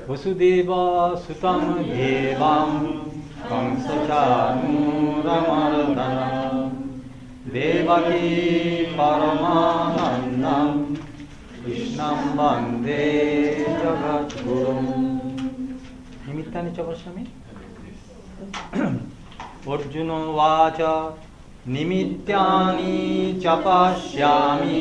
वसुदेवा सुतं देवां कंसचाणूरमर्दनं देवकी परमानन्दं कृष्णं वन्दे जगद्गुरुम्। निमित्तानि च पश्यामि। अर्जुन उवाच निमित्तानि च पश्यामि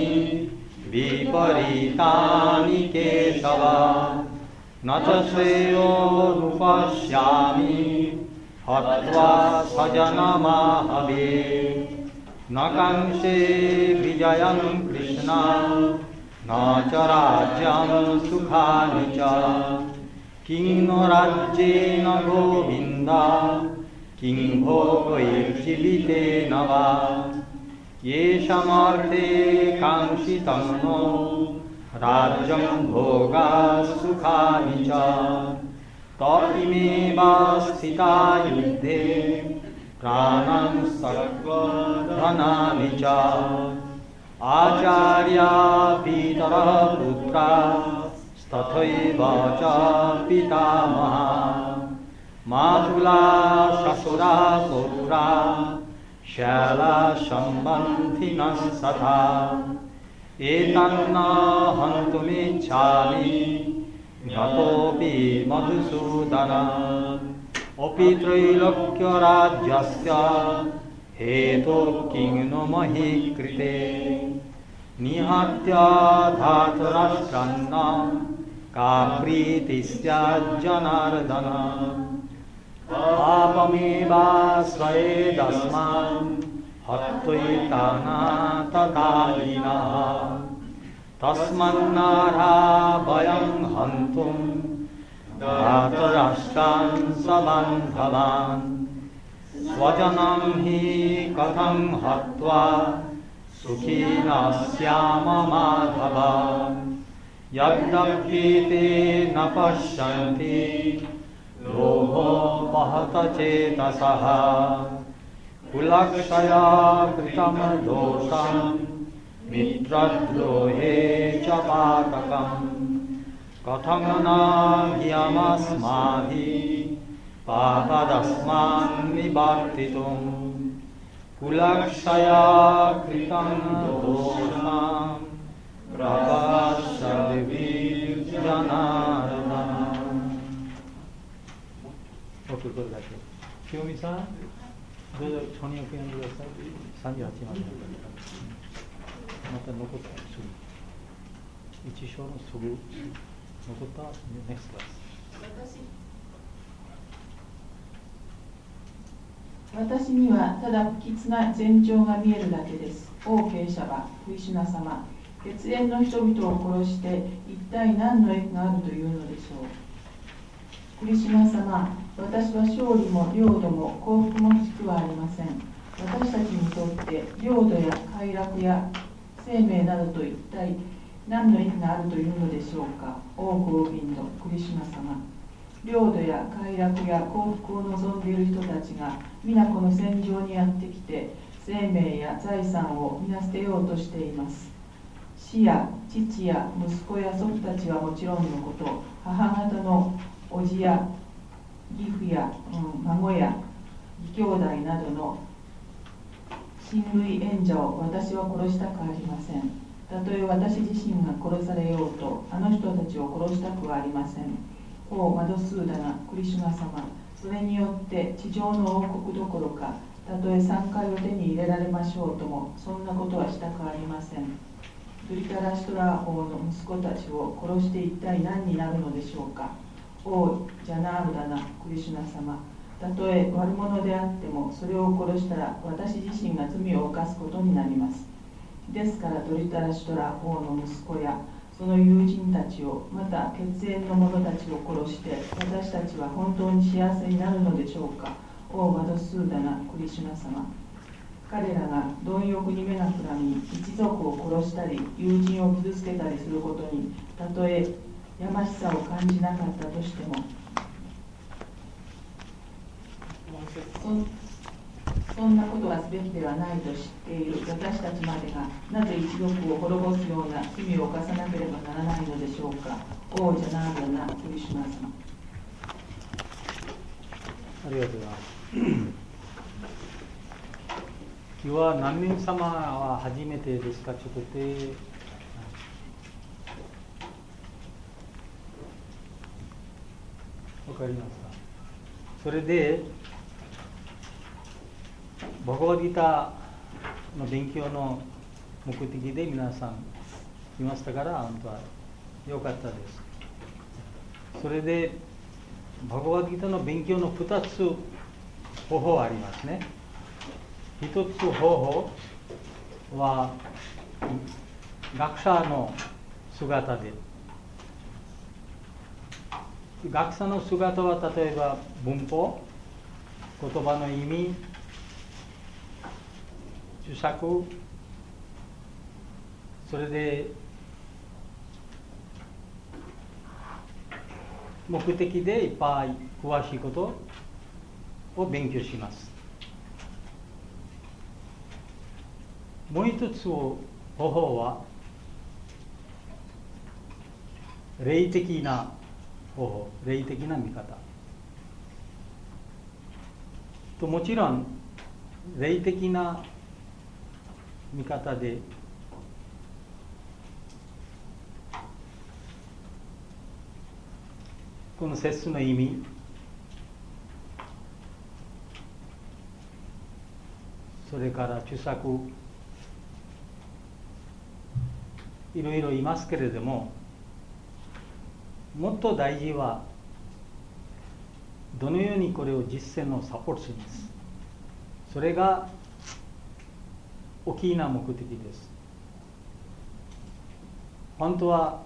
विपरीतानि केशव न च श्रेयोनुपश्यामि हत्वा स्वजनमाहवे न काङ्क्षे विजयं कृष्ण न च राज्यं सुखानि च किं नो राज्येन गोविन्द किं भोगैर्जीवितेन वा येषामर्थे काङ्क्षितं नो राज्यं भोगा सुखानि च त इमेव स्थिता युद्धे प्राणं सर्वधनानि च आचार्या पितरः पुत्रा तथैव च पितामहा मातुला श्वशुरा पौत्रा शैला सम्बन्धिनः तथा एतन्न हन्तुमिच्छामि घतोऽपि मधुसूदन अपि त्रैलोक्यराज्यस्य हेतुः किं नो मही कृते निहत्य धातराष्ट्रान्न का प्रीतिः स्यात् जनार्दन पापमेवाश्रयेदस्मान् हत्वैतानाततायिनः तस्मान्नार्हा वयं हन्तुं धातराष्ट्रान् सबान्धवान् स्वजनं हि कथं हत्वा सुखी न स्याम माधव यद्यप्येते न पश्यन्ति लोभोपहत चेतसः कुलक्षया कृतं दोषं मित्रद्रोहे च पातकं कथं न ह्यमस्माभिः पापदस्मान् निवर्तितुं कुलक्षया कृतं दोषं प्रकाशद्भिर्जनार्दन। 오케이, 그걸 갈게요. 기요미사, 너 전혀 그냥 들었어? 산지 같이 만나는 거니까.また残ったすぐ。一章のすぐ残った next class。 私にはただ不吉な前兆が見えるだけです。王継者はクリシュナ様、血縁の人々を殺して一体何の益があるというのでしょう。クリシュナ様、私は勝利も領土も幸福も欲しくはありません。私たちにとって領土や快楽や生命などと一体何の益があるというのでしょうか。王ゴービンド、クリシュナ様、領土や快楽や幸福を望んでいる人たちが皆この戦場にやってきて生命や財産を皆捨てようとしています。死や父や息子や祖父たちはもちろんのこと、母方の叔父や義父や、孫や義兄弟などの親類縁者を私は殺したくありません。たとえ私自身が殺されようとあの人たちを殺したくはありません。王マドスーダナ、クリシュナ様、それによって地上の王国どころかたとえ3回を手に入れられましょうともそんなことはしたくありません。ドリタラシトラ王の息子たちを殺して一体何になるのでしょうか。王ジャナールダナ、クリシュナ様、たとえ悪者であってもそれを殺したら私自身が罪を犯すことになります。ですからドリタラシトラ王の息子やその友人たちをまた血縁の者たちを殺して私たちは本当に幸せになるのでしょうか。王マドスーダナ、クリシュナ様、彼らが貪欲に目がくらみ一族を殺したり友人を傷つけたりすることにたとえやましさを感じなかったとしてもそんなことはすべきではないと知っている私たちまでがなぜ一族を滅ぼすような罪を犯さなければならないのでしょうか。王ジャナーダナ、クリシュナ様。 ありがとうございます。今日は何人様は初めてですか？ちょっとわかりますか？それでバガバッドギターの勉強の目的で皆さんいましたから、本当は良かったです。それでバガバッドギターの勉強の2つ方法ありますね。1つ方法は学者の姿で、学者の姿は例えば文法、言葉の意味、注釈、それで目的でいっぱい詳しいことを勉強します。もう一つ方法は霊的な方法、霊的な見方と、もちろん霊的な見方でこの説の意味、それから注釈、いろいろいますけれども、もっと大事はどのようにこれを実践をサポートします。それが大きな目的です。本当は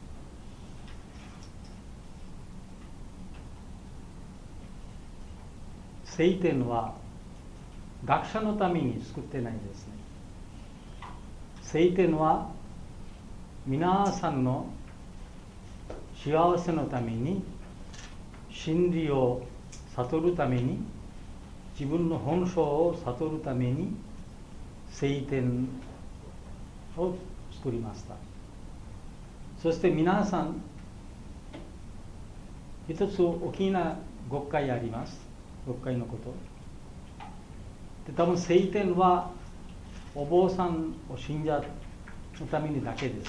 聖典は学者のために作ってないですね。聖典は皆さんの幸せのために、真理を悟るために、自分の本性を悟るために聖典を作りました。そして皆さん、一つ大きな誤解あります。誤解のこと。で、多分聖典はお坊さんを信者のためにだけです。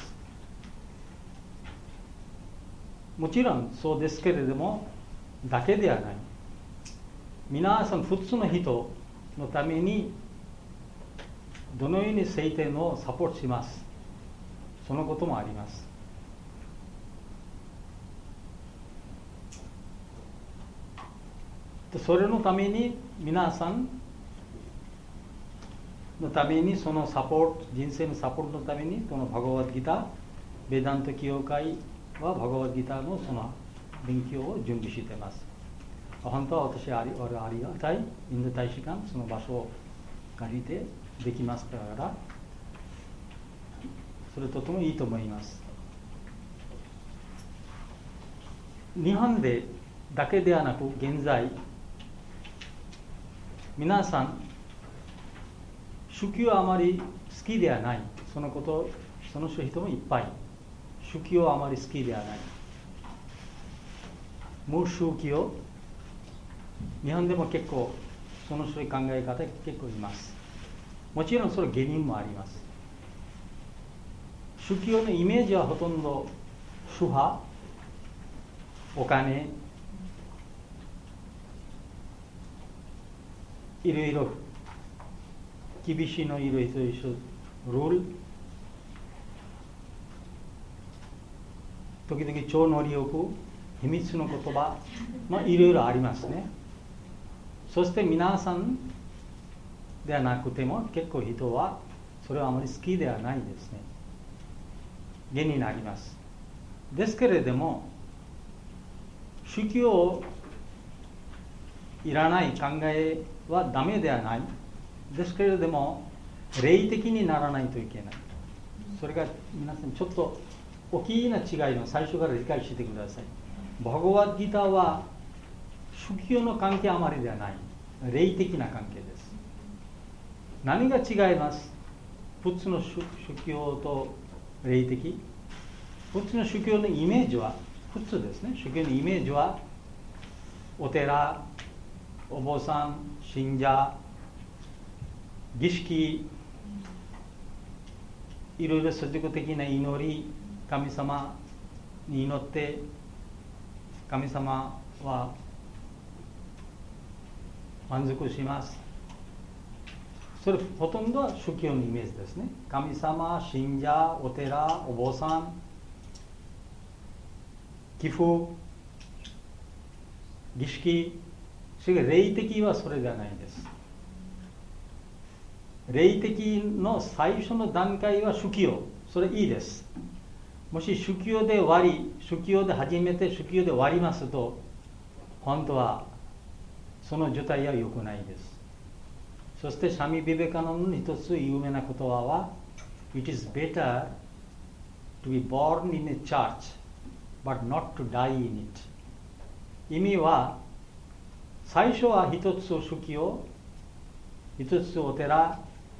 もちろんそうですけれども、だけではない。皆さん普通の人のためにどのように聖典をサポートします。そのこともあります。それのために皆さんのために、そのサポート、人生のサポートのために、このバガバッドギター、ベダント教会はバガバッドギターのその勉強を準備しています。本当は私ありがたい、インド大使館、その場所を借りてできますから、それとてもいいと思います。日本でだけではなく、現在、皆さん、宗教あまり好きではない、その人もいっぱい。宗教あまり好きではない。無宗教、日本でも結構、そのそういう考え方結構います。もちろんその原因もあります。宗教のイメージはほとんど主派、お金、いろいろ厳しいのいろいろルール、時々超能力、秘密の言葉、いろいろありますね。そして皆さんではなくても結構人はそれはあまり好きではないですね。原因になります。ですけれども、宗教いらない考えはダメではない。ですけれども、霊的にならないといけない。それが皆さんちょっと大きな違いを最初から理解してください。バガバッドギターは宗教の関係あまりではない。霊的な関係です。何が違います？普通の宗教と霊的。普通の宗教のイメージは、普通ですね。宗教のイメージは、お寺、 お坊さん、信者、儀式、いろいろ組織的な祈り、神様に祈って、神様は満足します。それほとんどは宗教のイメージですね。神様、信者、お寺、お坊さん、寄付、儀式、それが霊的はそれではないです。霊的の最初の段階は宗教、それいいです。もし宗教で宗教で始めて宗教で終わりますと、本当はその状態は良くないです。そしてシャミ・ビベカノンの一つ有名な言葉は It is better to be born in a church but not to die in it。 意味は最初は一つ宗教、一つお寺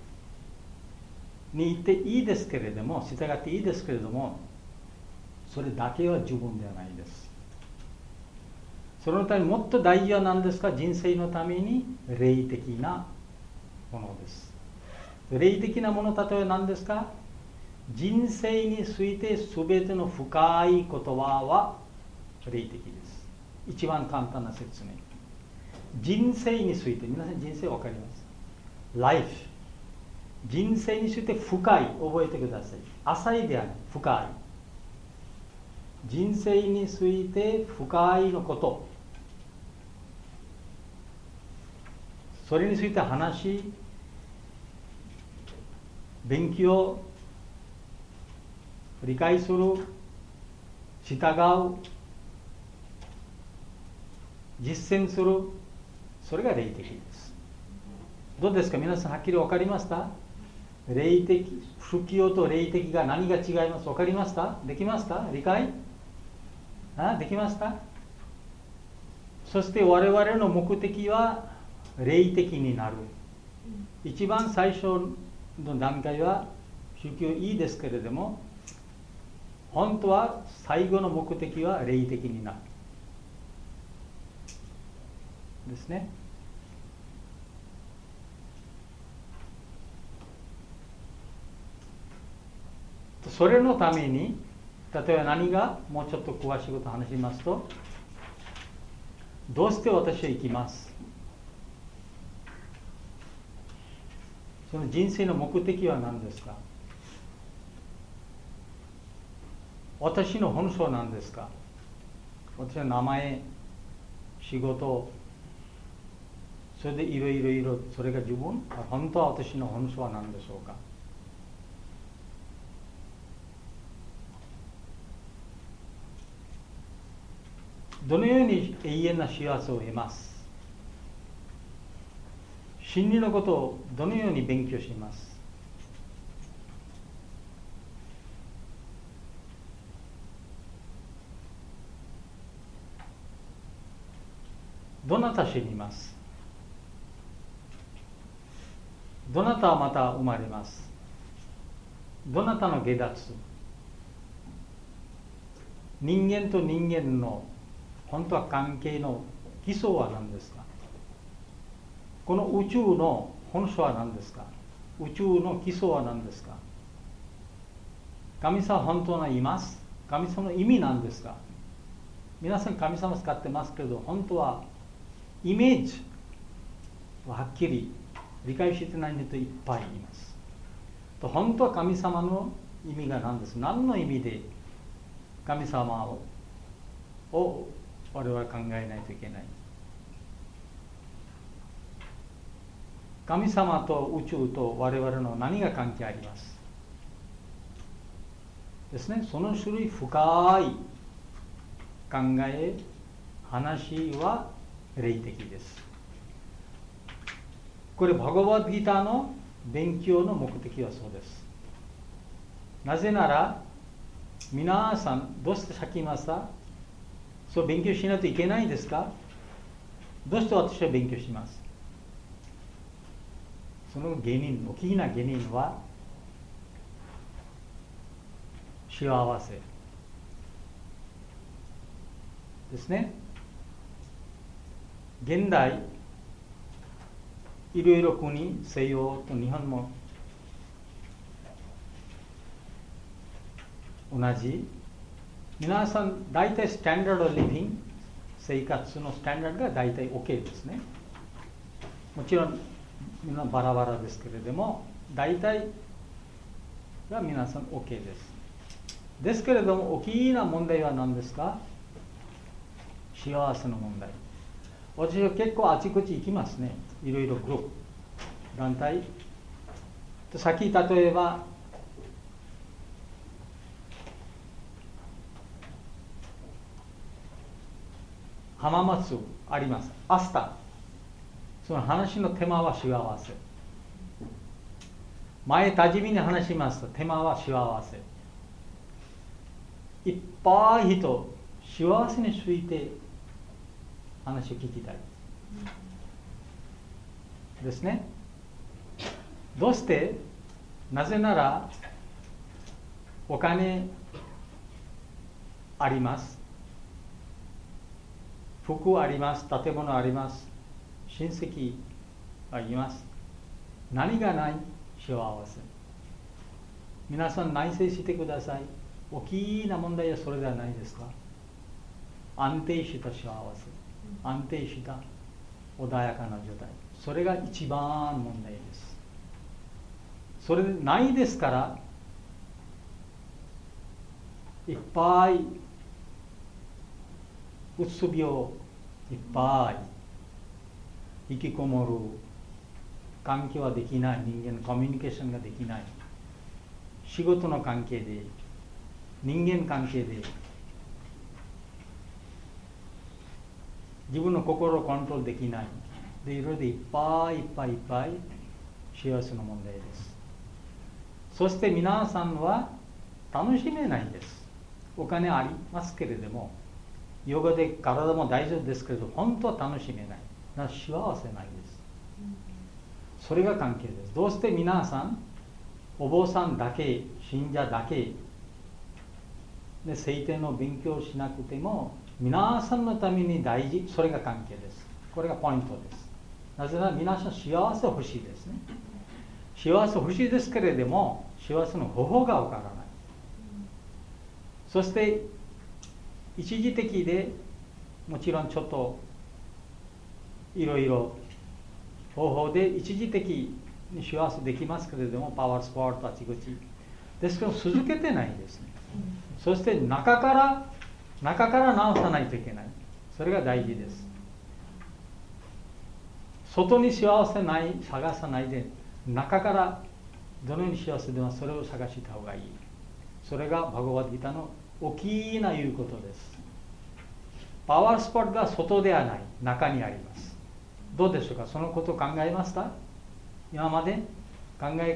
に行っていいですけれども、従っていいですけれども、それだけは十分ではないです。そのためにもっと大事は何ですか？人生のために霊的なものです。霊的なもの、例えば何ですか？人生について全ての深い言葉は霊的です。一番簡単な説明。人生について、皆さん人生わかります？ Life。人生について深い、覚えてください。浅いではない、深い。人生について深いのこと。それについて話、勉強、理解する、従う、実践する、それが霊的です。どうですか？皆さんはっきり分かりました？霊的、宗教と霊的が何が違います？分かりました？できますか？理解できますか？そして我々の目的は霊的になる。一番最初の段階は宗教いいですけれども、本当は最後の目的は霊的になるですね。それのために、例えば何がもうちょっと詳しいことを話しますと、どうして私は生きます？その人生の目的は何ですか？私の本性は何ですか？私の名前、仕事、それでいろいろ、それが自分、本当は私の本性は何でしょうか？どのように永遠な幸せを得ます？真理のことをどのように勉強します？どなた死にます？どなたはまた生まれます？どなたの下脱？人間と人間の本当は関係の基礎は何ですか？この宇宙の本質は何ですか？宇宙の基礎は何ですか？神様は本当にいます？神様の意味なんですか？皆さん神様使ってますけど、本当はイメージははっきり理解してない人いっぱいいます。本当は神様の意味が何です？何の意味で神様を我々は考えないといけない。神様と宇宙と我々の何が関係ありますですね。その種類深い考え、話は霊的です。これバガバッドギターの勉強の目的はそうです。なぜなら皆さんどうしてさっき言いました？そう勉強しないといけないですか？どうして私は勉強します？その原因、大きな原因は幸せですね。現代いろいろ国、西洋と日本も同じ。皆さん大体スタンダードリビング、生活のスタンダードが大体 OK ですね。もちろんみんなバラバラですけれども、大体が皆さん OK です。ですけれども、大きな問題は何ですか？幸せの問題。私は結構あちこち行きますね。いろいろグループ、団体。さっき例えば、浜松あります。明日。その話のテーマは幸せ。前、多治見に話しますと、テーマは幸せ。いっぱい人、幸せについて話を聞きたい。ですね。どうして？なぜなら、お金あります。服あります。建物あります。親戚がいます。何がない？幸せ。皆さん内省してください。大きな問題はそれではないですか？安定した幸せ。安定した穏やかな状態。それが一番問題です。それでないですから、いっぱいうつ病、いっぱい引きこもる、関係はできない、人間のコミュニケーションができない、仕事の関係で、人間関係で、自分の心をコントロールできない。で、いろいろいっぱい幸せの問題です。そして皆さんは楽しめないんです。お金ありますけれども、ヨガで体も大丈夫ですけれど、本当は楽しめない。だから幸せないです。それが関係です。どうして皆さん、お坊さんだけ、信者だけで聖典の勉強しなくても、皆さんのために大事、それが関係です。これがポイントです。なぜなら皆さん幸せ欲しいですね。幸せ欲しいですけれども、幸せの方法がわからない。そして一時的で、もちろんちょっといろいろ方法で一時的に幸せできますけれども、パワースポットあちこちですけど続けてないですね。そして中から直さないといけない。それが大事です。外に幸せない探さないで、中からどのように幸せでもそれを探した方がいい。それがバガバッドギターの大きな言うことです。パワースポットが外ではない、中にあります。どうでしょうか？そのことを考えました？今まで考え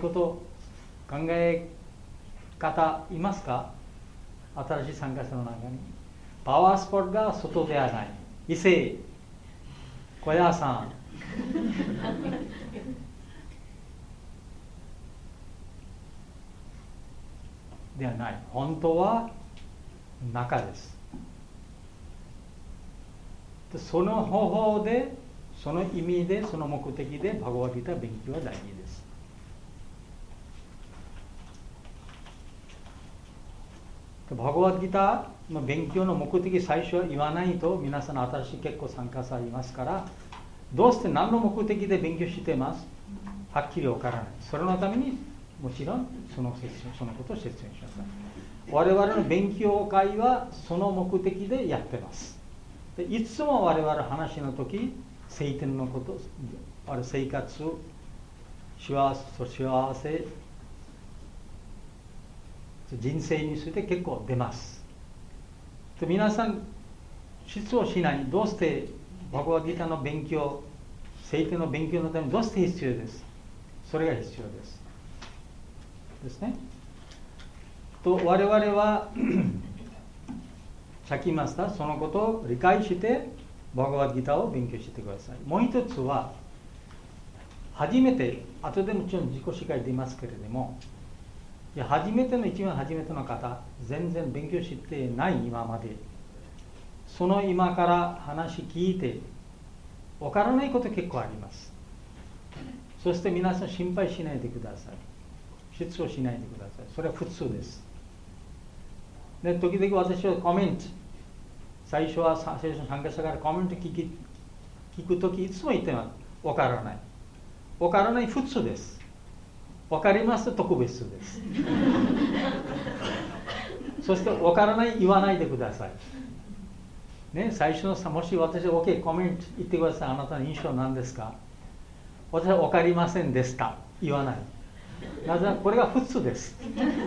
方いますか？新しい参加者の中に。パワースポットが外ではない。伊勢、小屋さん。ではない。本当は中です。でその方法で、その意味で、その目的でバガバッドギター勉強は大事です。バガバッドギターの勉強の目的最初は言わないと、皆さん新しい結構参加されますから、どうして何の目的で勉強しています？はっきりわからない。それのためにもちろんそのことを説明しなさい。我々の勉強会はその目的でやってます。でいつも我々話の時、聖典のこと、生活、幸せ、人生について結構出ます。で皆さん、質問しない。どうしてバガバッドギターの勉強、聖典の勉強のためにどうして必要です。それが必要です。ですね。と我々はさっき言いました、そのことを理解してバガバッドギターを勉強してください。もう一つは、初めて、後でもちろん自己紹介出ますけれども、一番初めての方、全然勉強してない今まで、その今から話聞いて、わからないこと結構あります。 そして皆さん心配しないでください。失望しないでください。それは普通です。で、時々私はコメント、最初の参加者からコメント聞くときいつも言ってます。わからない。わからない普通です。わかりますと特別です。そしてわからない言わないでください。ね、最初のもし私が OK コメント言ってください。あなたの印象は何ですか？私は分かりませんでした言わない。なぜならこれが普通です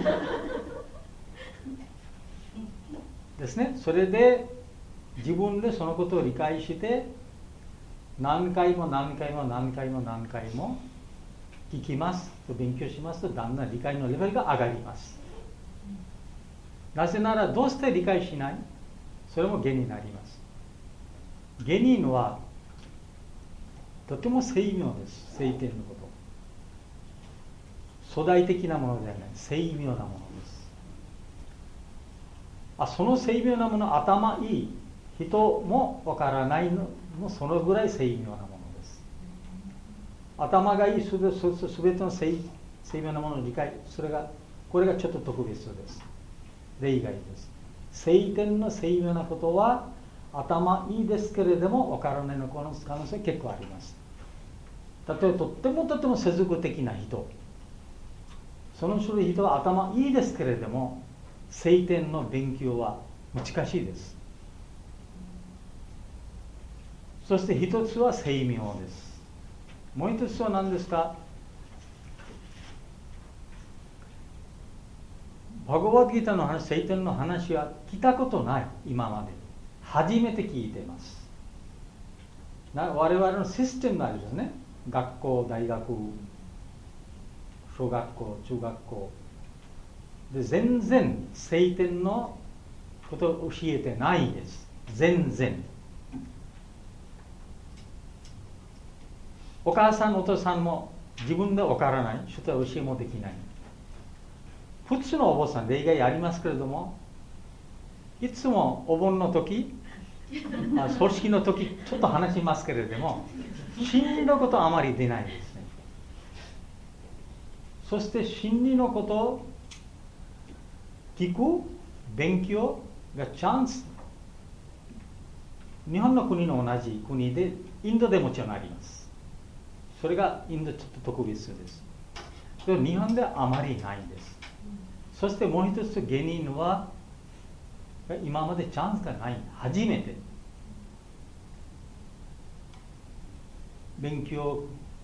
ですね。それで自分でそのことを理解して何回も何回も何回も何回も聞きますと勉強しますとだんだん理解のレベルが上がります。なぜならどうして理解しない？それも下になります。下人はとても精妙です。聖典のこと。粗大的なものではない。精妙なものです。その精妙なもの、頭いい人もわからないのもそのぐらい精妙なものです。頭がいいすべての精妙なものの理解、これがちょっと特別です。例外です。聖典の精妙なことは頭いいですけれどもわからないの可能性は結構あります。例えばとっても世俗的な人、その種類人は頭いいですけれども聖典の勉強は難しいです。そして一つは精妙です。もう一つは何ですか？バガバッドギータの話、聖典の話は聞いたことない。今まで初めて聞いています。我々のシステムがあるんですね。学校、大学、小学校、中学校で全然聖典のことを教えてないです。全然。お母さんお父さんも自分でわからない。ちょっと教えもできない。普通のお坊さん例外ありますけれども、いつもお盆の時、葬式の時ちょっと話しますけれども、真理のことはあまり出ないですね。そして真理のことを聞く勉強がチャンス、日本の国の同じ国でインドでもちろんあります。それがインドちょっと特別です。でも日本ではあまりないです。そしてもう一つ原因は今までチャンスがない。初めて勉強、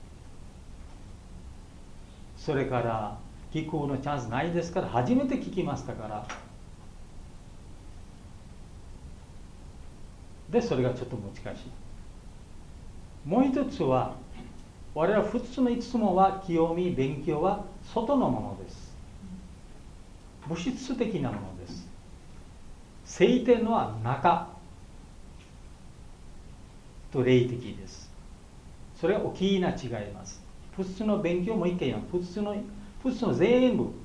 それから聞くのチャンスないですから初めて聞きましたから、でそれがちょっと難しい。もう一つは我々普通のいつもは清み勉強は外のものです。物質的なものです。聖典は中と霊的です。それは大きな違います。普通の勉強も一回や普通の全部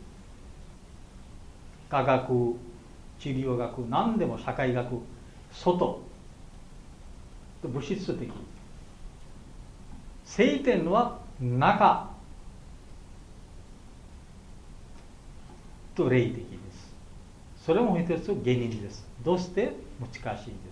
科学、治療学、何でも社会学、外と物質的。聖典は中と霊的です。それも一つ原因です。どうして難しいです。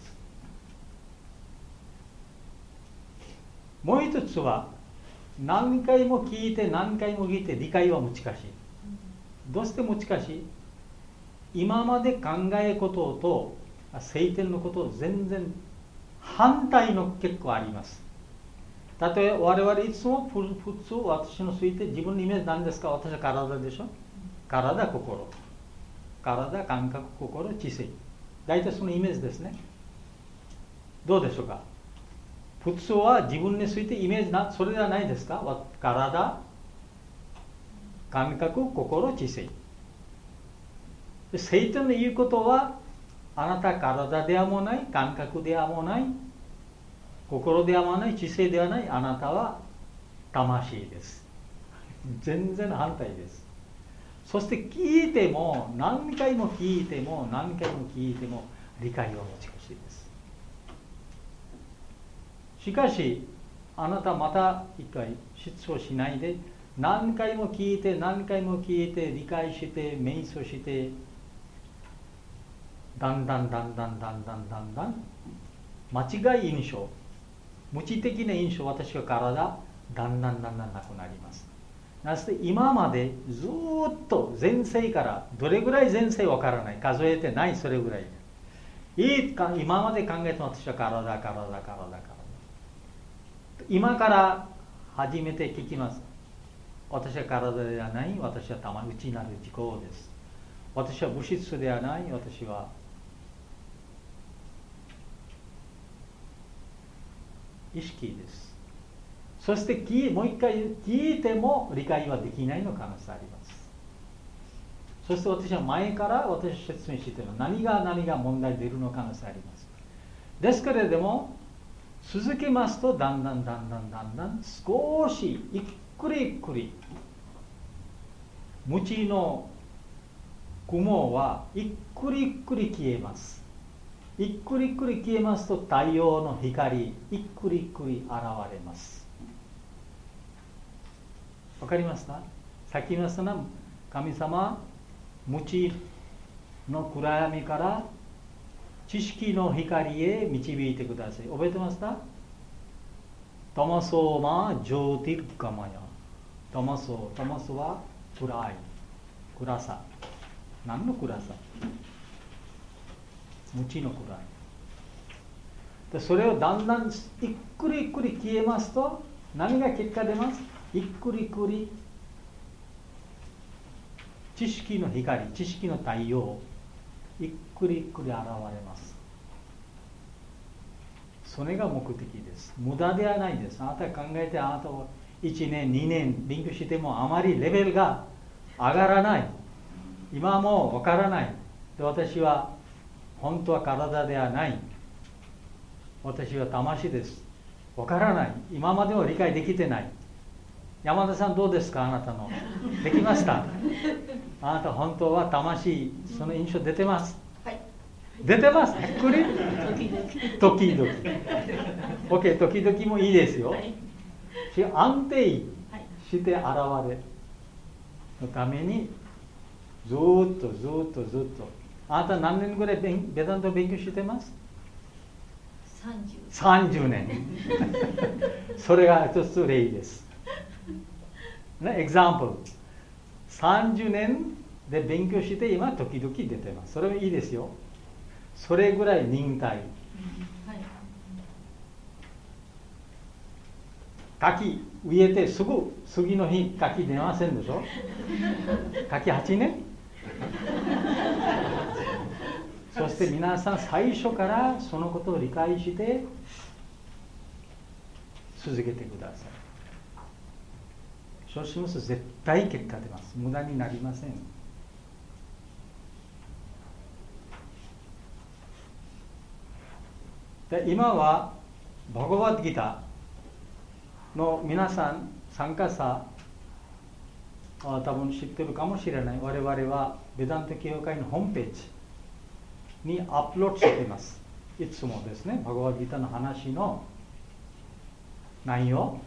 もう一つは何回も聞いて理解は難しい。どうして難しい？今まで考えることと聖典のことを全然反対の結構あります。例えば我々いつも普通私のついて自分のイメージ何ですか？私は体でしょ。体、心。体、感覚、心、知性。大体そのイメージですね。どうでしょうか？普通は自分についてイメージそれではないですか？体、感覚、心、知性。聖典の言うことはあなた体ではもない、感覚ではもない、心ではもない、知性ではない、あなたは魂です。全然反対です。そして聞いても何回も聞いても理解は難しいです。しかしあなたまた一回失踪しないで、何回も聞いて何回も聞いて理解して瞑想して、だんだん間違い印象、無知的な印象、私は体だんだんなくなります。なぜ今までずっと前世からどれぐらい前世わからない、数えてない、それぐらい。今まで考えて私は体。今から初めて聞きます。私は体ではない、私は内なる自己です。私は物質ではない、私は意識です。そしてもう一回聞いても理解はできないの可能性あります。そして私は前から説明しているのは何が問題出るの可能性あります。ですけれども続けますとだんだん少しゆっくり無知の雲はゆっくり消えます。ゆっくり消えますと太陽の光ゆっくり現れます。わかりますか？さっき言いましたが、神様無知の暗闇から知識の光へ導いてください。覚えてますか？タマソーマジョーティルガマヤ。タマソは暗さ。何の暗さ？無知の暗い。でそれをだんだんゆっくり消えますと何が結果出ます？ゆっくり知識の光、知識の太陽、ゆっくり現れます。それが目的です。無駄ではないです。あなた考えて、あなたは1年、2年勉強してもあまりレベルが上がらない。今もわからない。で私は本当は体ではない。私は魂です。わからない。今までも理解できてない。山田さんどうですか？あなたのできました？あなた本当は魂、その印象出てます？ はい。 出てます？ゆっくり？時々。OK、時々もいいですよ。はい、安定して現れのためにずっと。あなた何年ぐらいベダント勉強してます？30年。それが一つ例です。エグザンプル。30年で勉強して今時々出てます。それはいいですよ。それぐらい忍耐。柿植えてすぐ次の日柿出ませんでしょ？柿8年？そして皆さん最初からそのことを理解して続けてください。そうしますと絶対結果出ます。無駄になりません。で今はバガバッドギターの皆さん参加者多分知ってるかもしれない。我々はベダント教会のホームページにアップロードしています。いつもですね、バガバッドギターの話の内容、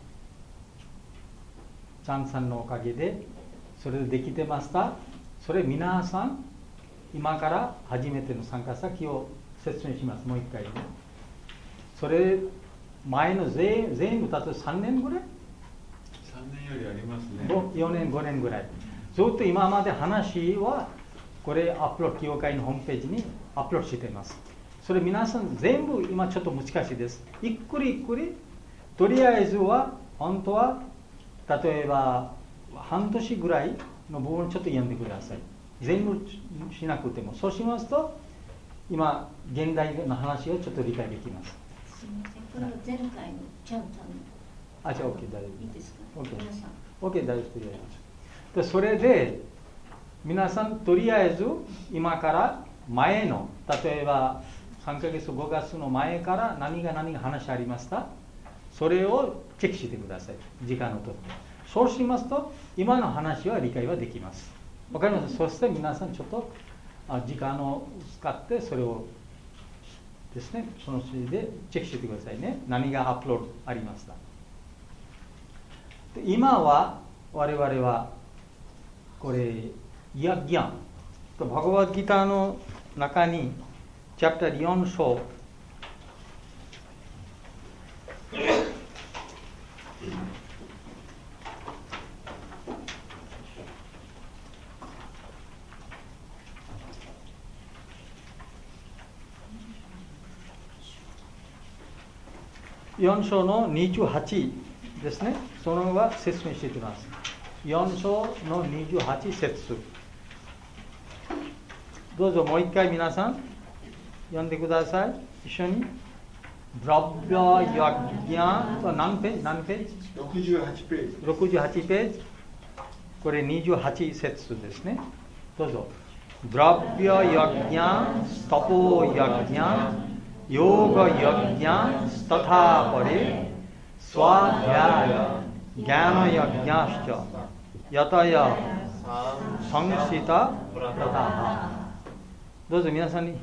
チャンさんのおかげでそれできてました。それ皆さん今から初めての参加先を説明します。もう一回ね。それ前の全部例えば3年ぐらい？ 3年よりありますね。 4年5年ぐらい。ずっと今まで話はこれアップロード、教会のホームページにアップロードしています。それ皆さん全部今ちょっと難しいです。ゆっくりとりあえずは本当は例えば半年ぐらいの部分をちょっと読んでください。全部しなくても。そうしますと今現代の話をちょっと理解できます。 すみません。これは前回のチャンさんの。 じゃあ OK 大丈夫。 いいですか？ OK 大丈夫。でそれで皆さんとりあえず今から前の例えば3ヶ月5月の前から何が話ありますか？それをチェックしてください。時間をとって。そうしますと今の話は理解はできます。わかります？そして皆さんちょっと時間を使ってそれをですね、その数字でチェックしてくださいね。何がアップロードありますか？ 今は我々はこれヤッギャンとバガバッドギターの中にチャプター4章4章の28ですね。そのが説明していきます。4章の28節。どうぞもう一回皆さん読んでください。一緒に。ドラッビャヤッギャン何ページ？何ページ？ 68ページ。 68ページ。これ28節ですね。どうぞ。ドラッビャヤッギャン、タポヤッギャン、योगा यज्ञ तथा परे स्वाध्याय ज्ञान यज्ञश्च यतय संसिता प्रथा どうぞ皆さんに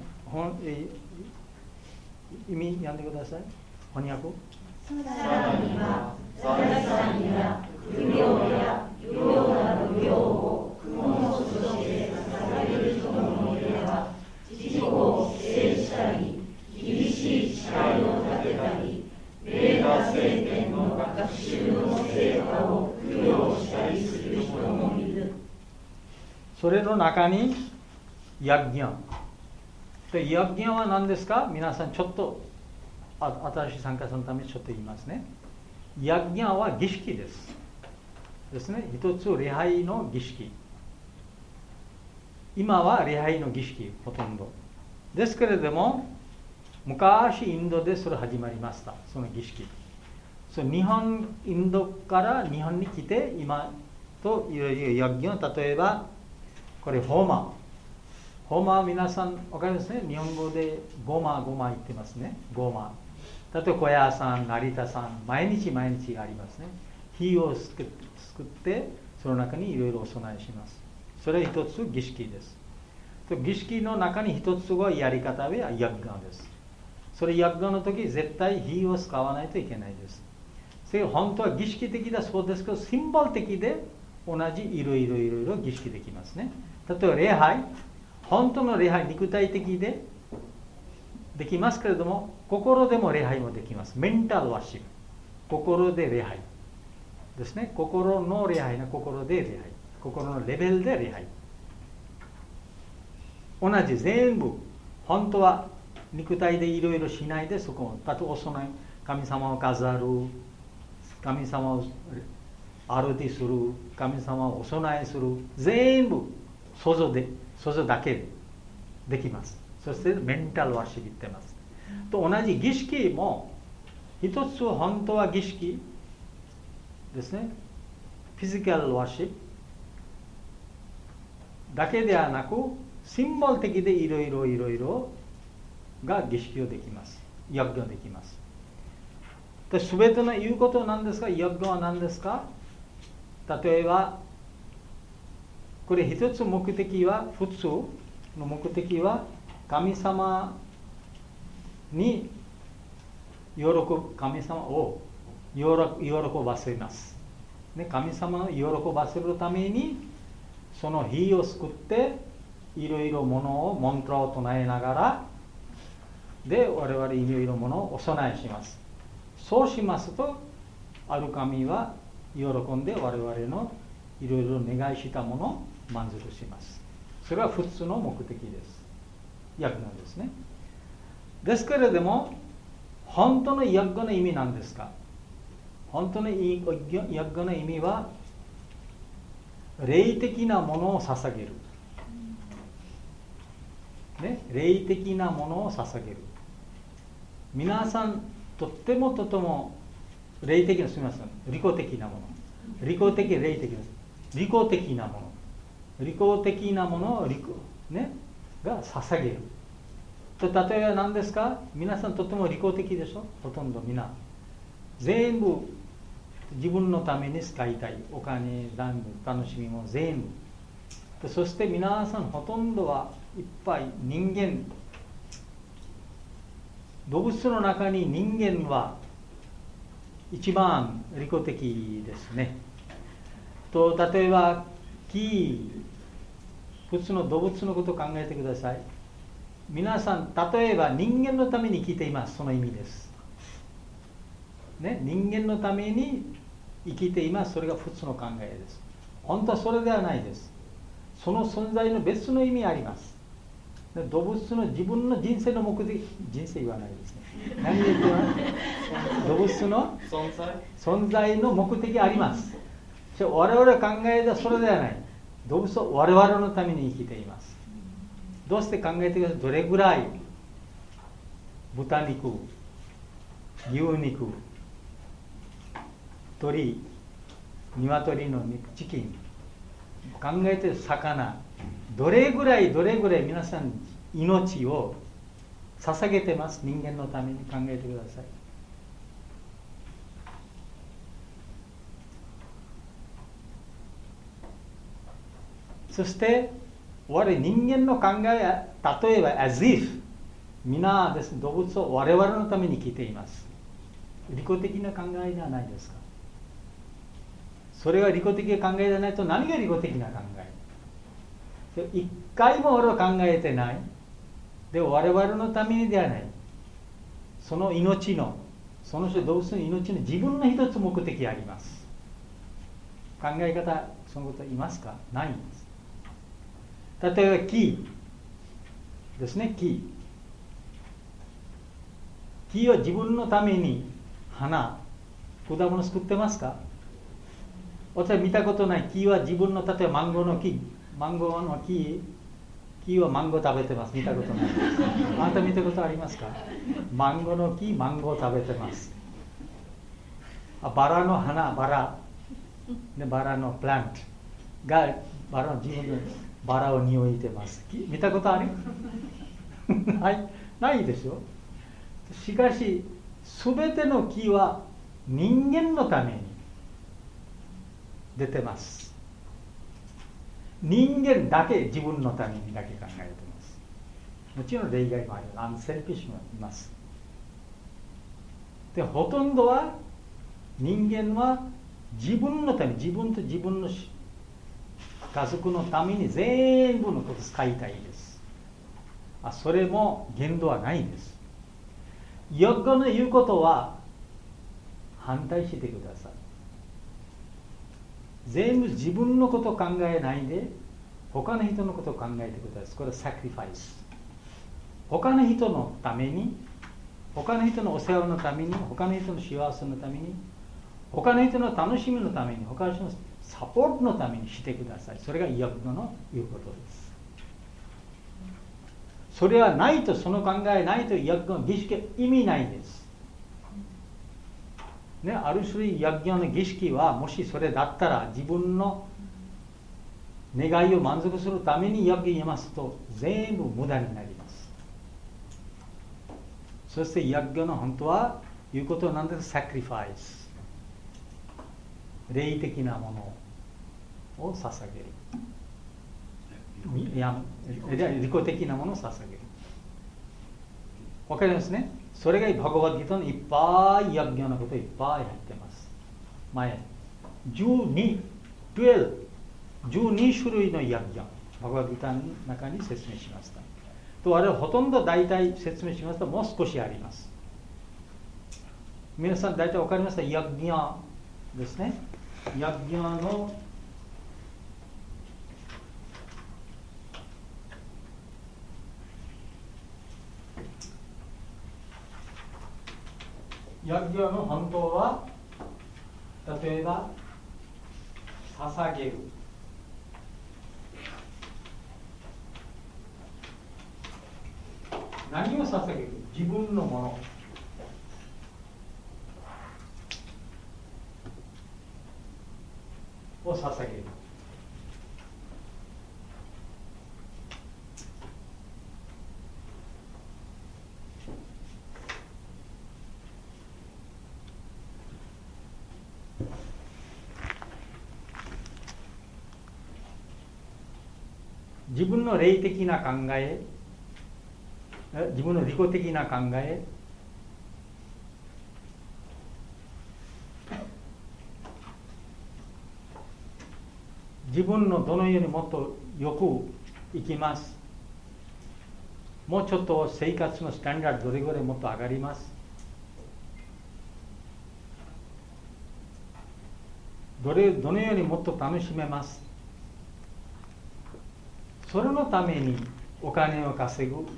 意味読んでください。翻訳。さらには、さらには、不病や不病なる病を供物として捧げる人のものでは、自己を制したり、厳しい誓いを立てたり、霊が聖典の学習の成果を供養したりする人もいる。それの中にヤッギャン。で、ヤッギャンは何ですか？皆さんちょっと新しい参加者のためにちょっと言いますね。ヤッギャンは儀式です。ですね。一つ礼拝の儀式。今は礼拝の儀式ほとんど。ですけれども。昔インドでそれ始まりました。その儀式。日本、インドから日本に来て今といろいろヤッギャン、例えばこれホーマー。ホーマー皆さんわかりますね。日本語でゴマゴマ言ってますね。ゴマ。例えば小屋さん、成田さん、毎日ありますね。火を作ってその中にいろいろお供えします。それは一つ儀式です。儀式の中に一つはやり方はヤッギャンです。それヤッガの時絶対火を使わないといけないです。それ本当は儀式的だそうですけど、シンボル的で同じいろいろ儀式できますね。例えば礼拝、本当の礼拝、肉体的でできますけれども、心でも礼拝もできます。メンタルワーシップ。心で礼拝ですね。心の礼拝の心で礼拝。心のレベルで礼拝。同じ全部、本当は肉体でいろいろしないでそこを、例えばお供え、神様を飾る、神様をアルティする、神様をお供えする、全部想像だけでできます。そしてメンタルワーシップ言ってます。と同じ儀式も、一つは本当は儀式ですね。フィジカルワーシップだけではなく、シンボル的でいろいろが儀式をできます。ヤッガできます。で、すべての言うことは何ですか？ヤッガは何ですか？例えば、これ一つ目的は、普通の目的は、神様に神様を喜ばせます。ね、神様を喜ばせるために、その火を救って、いろいろものを、モントラを唱えながら、で我々いろいろものをお供えします。そうしますと、ある神は喜んで我々のいろいろ願いしたものを満足します。それは普通の目的です。ヤッガですね。ですけれども、本当のヤッガの意味なんですか？本当のヤッガの意味は、霊的なものを捧げる。ね、霊的なものを捧げる。皆さんとっても霊的な、すみません、利己的なもの、霊的なものをが捧げる。と例えば何ですか？皆さんとっても利己的でしょ。ほとんど皆全部自分のために使いたい。お金、楽しみも全部。そして皆さんほとんどはいっぱい人間、動物の中に人間は一番利己的ですね。と例えば木、普通の動物のことを考えてください。皆さん、例えば人間のために生きています。その意味です。ね、人間のために生きています。それが普通の考えです。本当はそれではないです。その存在の別の意味あります。動物の自分の人生の目的、人生言わないですね。何で言うの？動物の存在の目的あります。我々が考えたそれではない。動物は我々のために生きています。どうして考えてください。どれぐらい豚肉、牛肉、鳥、鶏の肉、チキン、考えている魚、どれぐらい皆さん命を捧げてます。人間のために考えてください。そして我々人間の考え、例えば as if 皆です、動物を我々のために生きています。利己的な考えではないですか。それが利己的な考えではないと何が利己的な考え？一回も俺は考えてない。で我々のためにではない。その命の、その動物の命の自分の一つ目的あります。考え方、そのこといますか？ないんです。例えば木ですね。木は自分のために花、果物作ってますか？私は見たことない。木は自分の、例えばマンゴーの木、木はマンゴー食べてます。見たことないです。あなた見たことありますか？マンゴーの木、マンゴー食べてます。バラの花、バラのプラントが自分のバラを匂いてます。見たことある？ないでしょ。しかし全ての木は人間のために出てます。人間だけ自分のためにだけ考えてます。もちろん例外もある。アンセルフィッシュもいます。でほとんどは人間は自分のため、自分と自分の家族のために全部のことを使いたいです。それも限度はないです。ヨッガの言うことは反対してください。全部自分のことを考えないで他の人のことを考えてください。これはサクリファイス。他の人のために、他の人のお世話のために、他の人の幸せのために、他の人の楽しみのために、他の人のサポートのためにしてください。それがヨッガの言うことです。それはないと、その考えないとヨッガの儀式は意味ないです。ね、ある種類ヨッガの儀式はもしそれだったら自分の願いを満足するためにヨッガ言いますと全部無駄になります。そしてヨッガの本当は言うことは何ですか？サクリファイス。霊的なものを捧げる。利己的なものを捧げる。わかりますね。それがバガバッドギータのいっぱいヨッガのこといっぱい入ってます。前12種類のヨッガ、バガバッドギータの中に説明しました。とあれはほとんど大体説明しますともう少しあります。皆さん大体わかりました？ヨッガですね。ヨッガのヨッガの本当は例えば捧げる、何を捧げる？自分のものを捧げる。自分の霊的な考え、自分の利己的な考え、 自分のどのようにもっとよく生きます。もうちょっと生活のスタンダードどれぐらいもっと上がります。どのようにもっと楽しめます。それのためにお金を稼ぐ。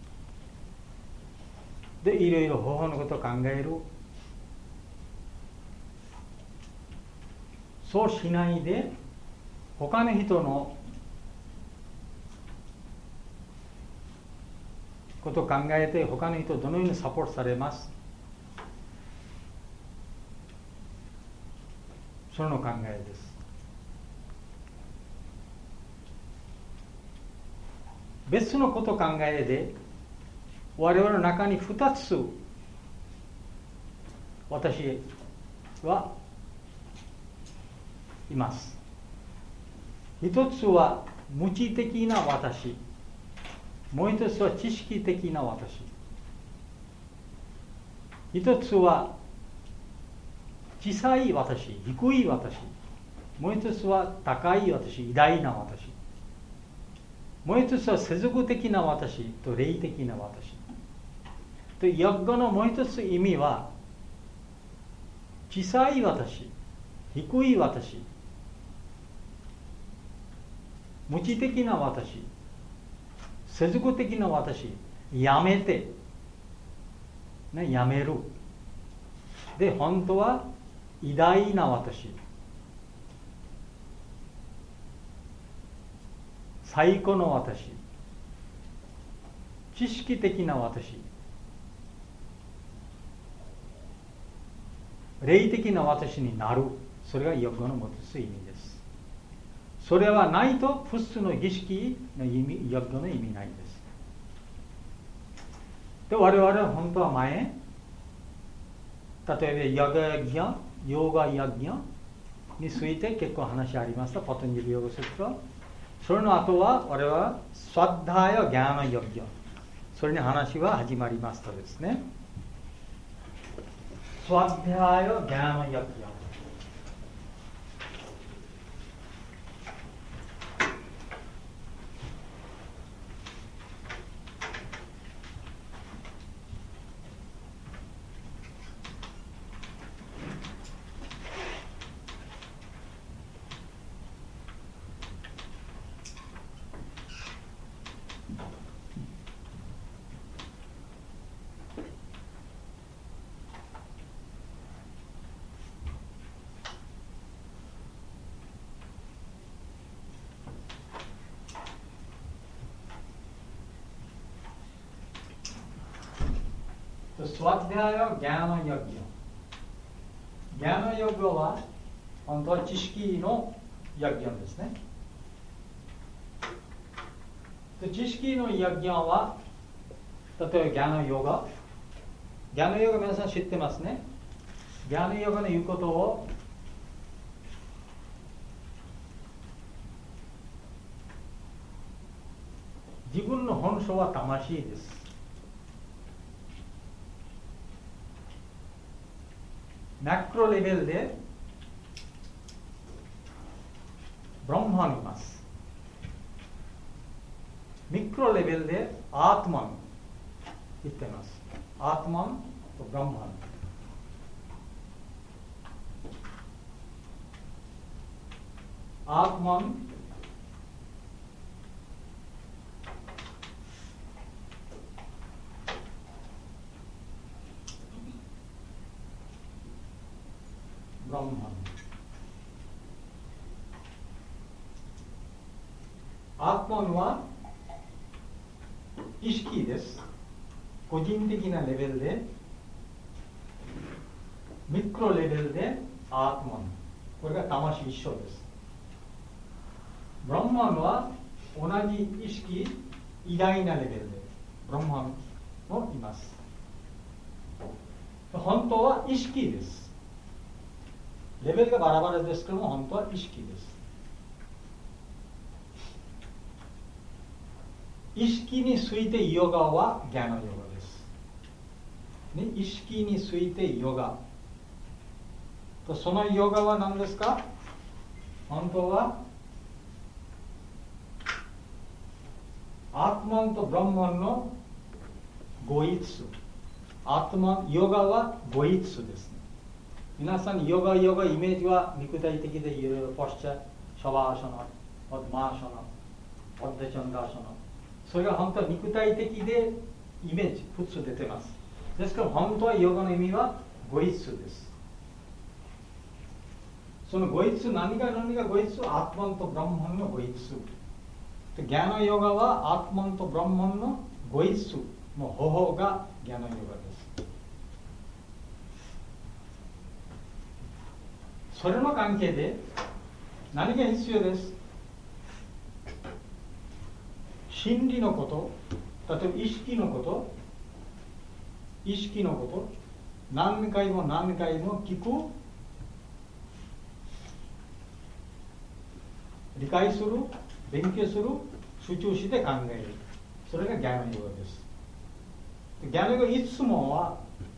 で、いろいろ方法のことを考える。そうしないで、他の人のことを考えて、他の人どのようにサポートされます。その考えです。別のことを考えで、我々の中に2つ私はいます。一つは無知的な私、もう一つは知識的な私。一つは小さい私、低い私。もう一つは高い私、偉大な私。もう一つは世俗的な私と霊的な私。で、ヨッガのもう一つ意味は、小さい私、低い私、無知的な私、世俗的な私、やめて、やめる。で、本当は偉大な私、最高の私、知識的な私、霊的な私になる。それがヨッガの持つ意味です。それはないと普通の儀式の意味、ヨッガの意味ないんです。で、我々は本当は前、例えばヨガヤギャ、ヨガヤギャについて結構話ありました。パタンジャリヨガスートラ。それの後は我々はスワッダーヤギャーナヨギャ、それに話は始まりますとですね。スワッダーヤギャーナヨギャ、スワッダーヤギャーナヨギャ、ギャーナヨギャは本当は知識のヨギャですね。知識のヨギャは、例えばギャーナヨガ、ギャーナヨガ皆さん知ってますね。ギャーナヨガの言うことを自分の本性は魂です。マクロレベルでブランマンいます。ミクロレベルでアートマン言っています。アートマンとブランマン。アートマン、ブランマン。アートマンは意識です。個人的なレベルで、ミクロレベルでアートマン。これが魂一緒です。ブランマンは同じ意識、偉大なレベルで、ブランマンもいます。本当は意識です。レベルがバラバラですけども、本当は意識です。意識についてヨガはギャーナヨガです。ね、意識についてヨガ。そのヨガは何ですか？本当はアートマンとブランマンのご一数。アートマン、ヨガはご一数ですね。皆さん、ヨガイメージは肉体的でいろいろポスチャー、シャワーシャナ、マーシャナ、オッデチャンダーシャナ。それが本当は肉体的でイメージ、普通出てます。ですから本当はヨガの意味はご一数です。そのご一数、何がご一数？アートマンとブランマンのご一数。ギャナヨガはアートマンとブランマンのご一数の方法がギャナヨガです。それの関係で何が必要です？心理のこと、例えば意識のこと、何回も聞く、理解する、勉強する、集中して考える。それがギャナヨガです。ギャナヨガいつもは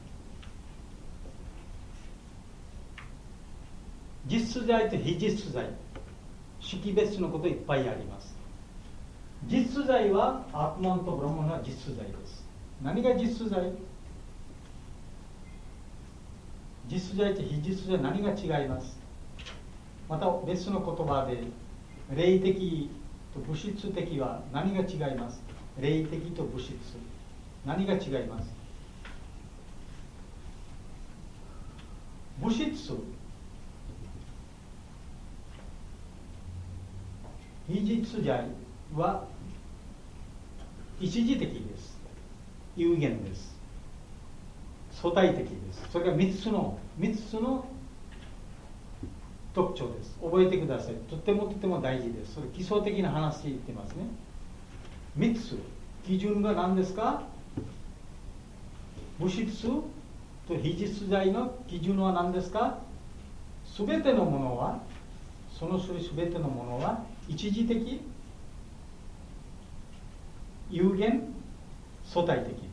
実在と非実在、識別のこといっぱいあります。実在はアートマンとブランマンは実在です。何が実在？実在と非実在、何が違います？また別の言葉で霊的と物質的は何が違います？霊的と物質、何が違います？物質、非実在は一時的です。有限です。相対的です。それが3つの特徴です。覚えてください。とても大事です。それ基礎的な話言ってますね。3つ。基準が何ですか？物質と非実在の基準は何ですか？すべてのものは、そのすべてのものは一時的、有限、相対的です。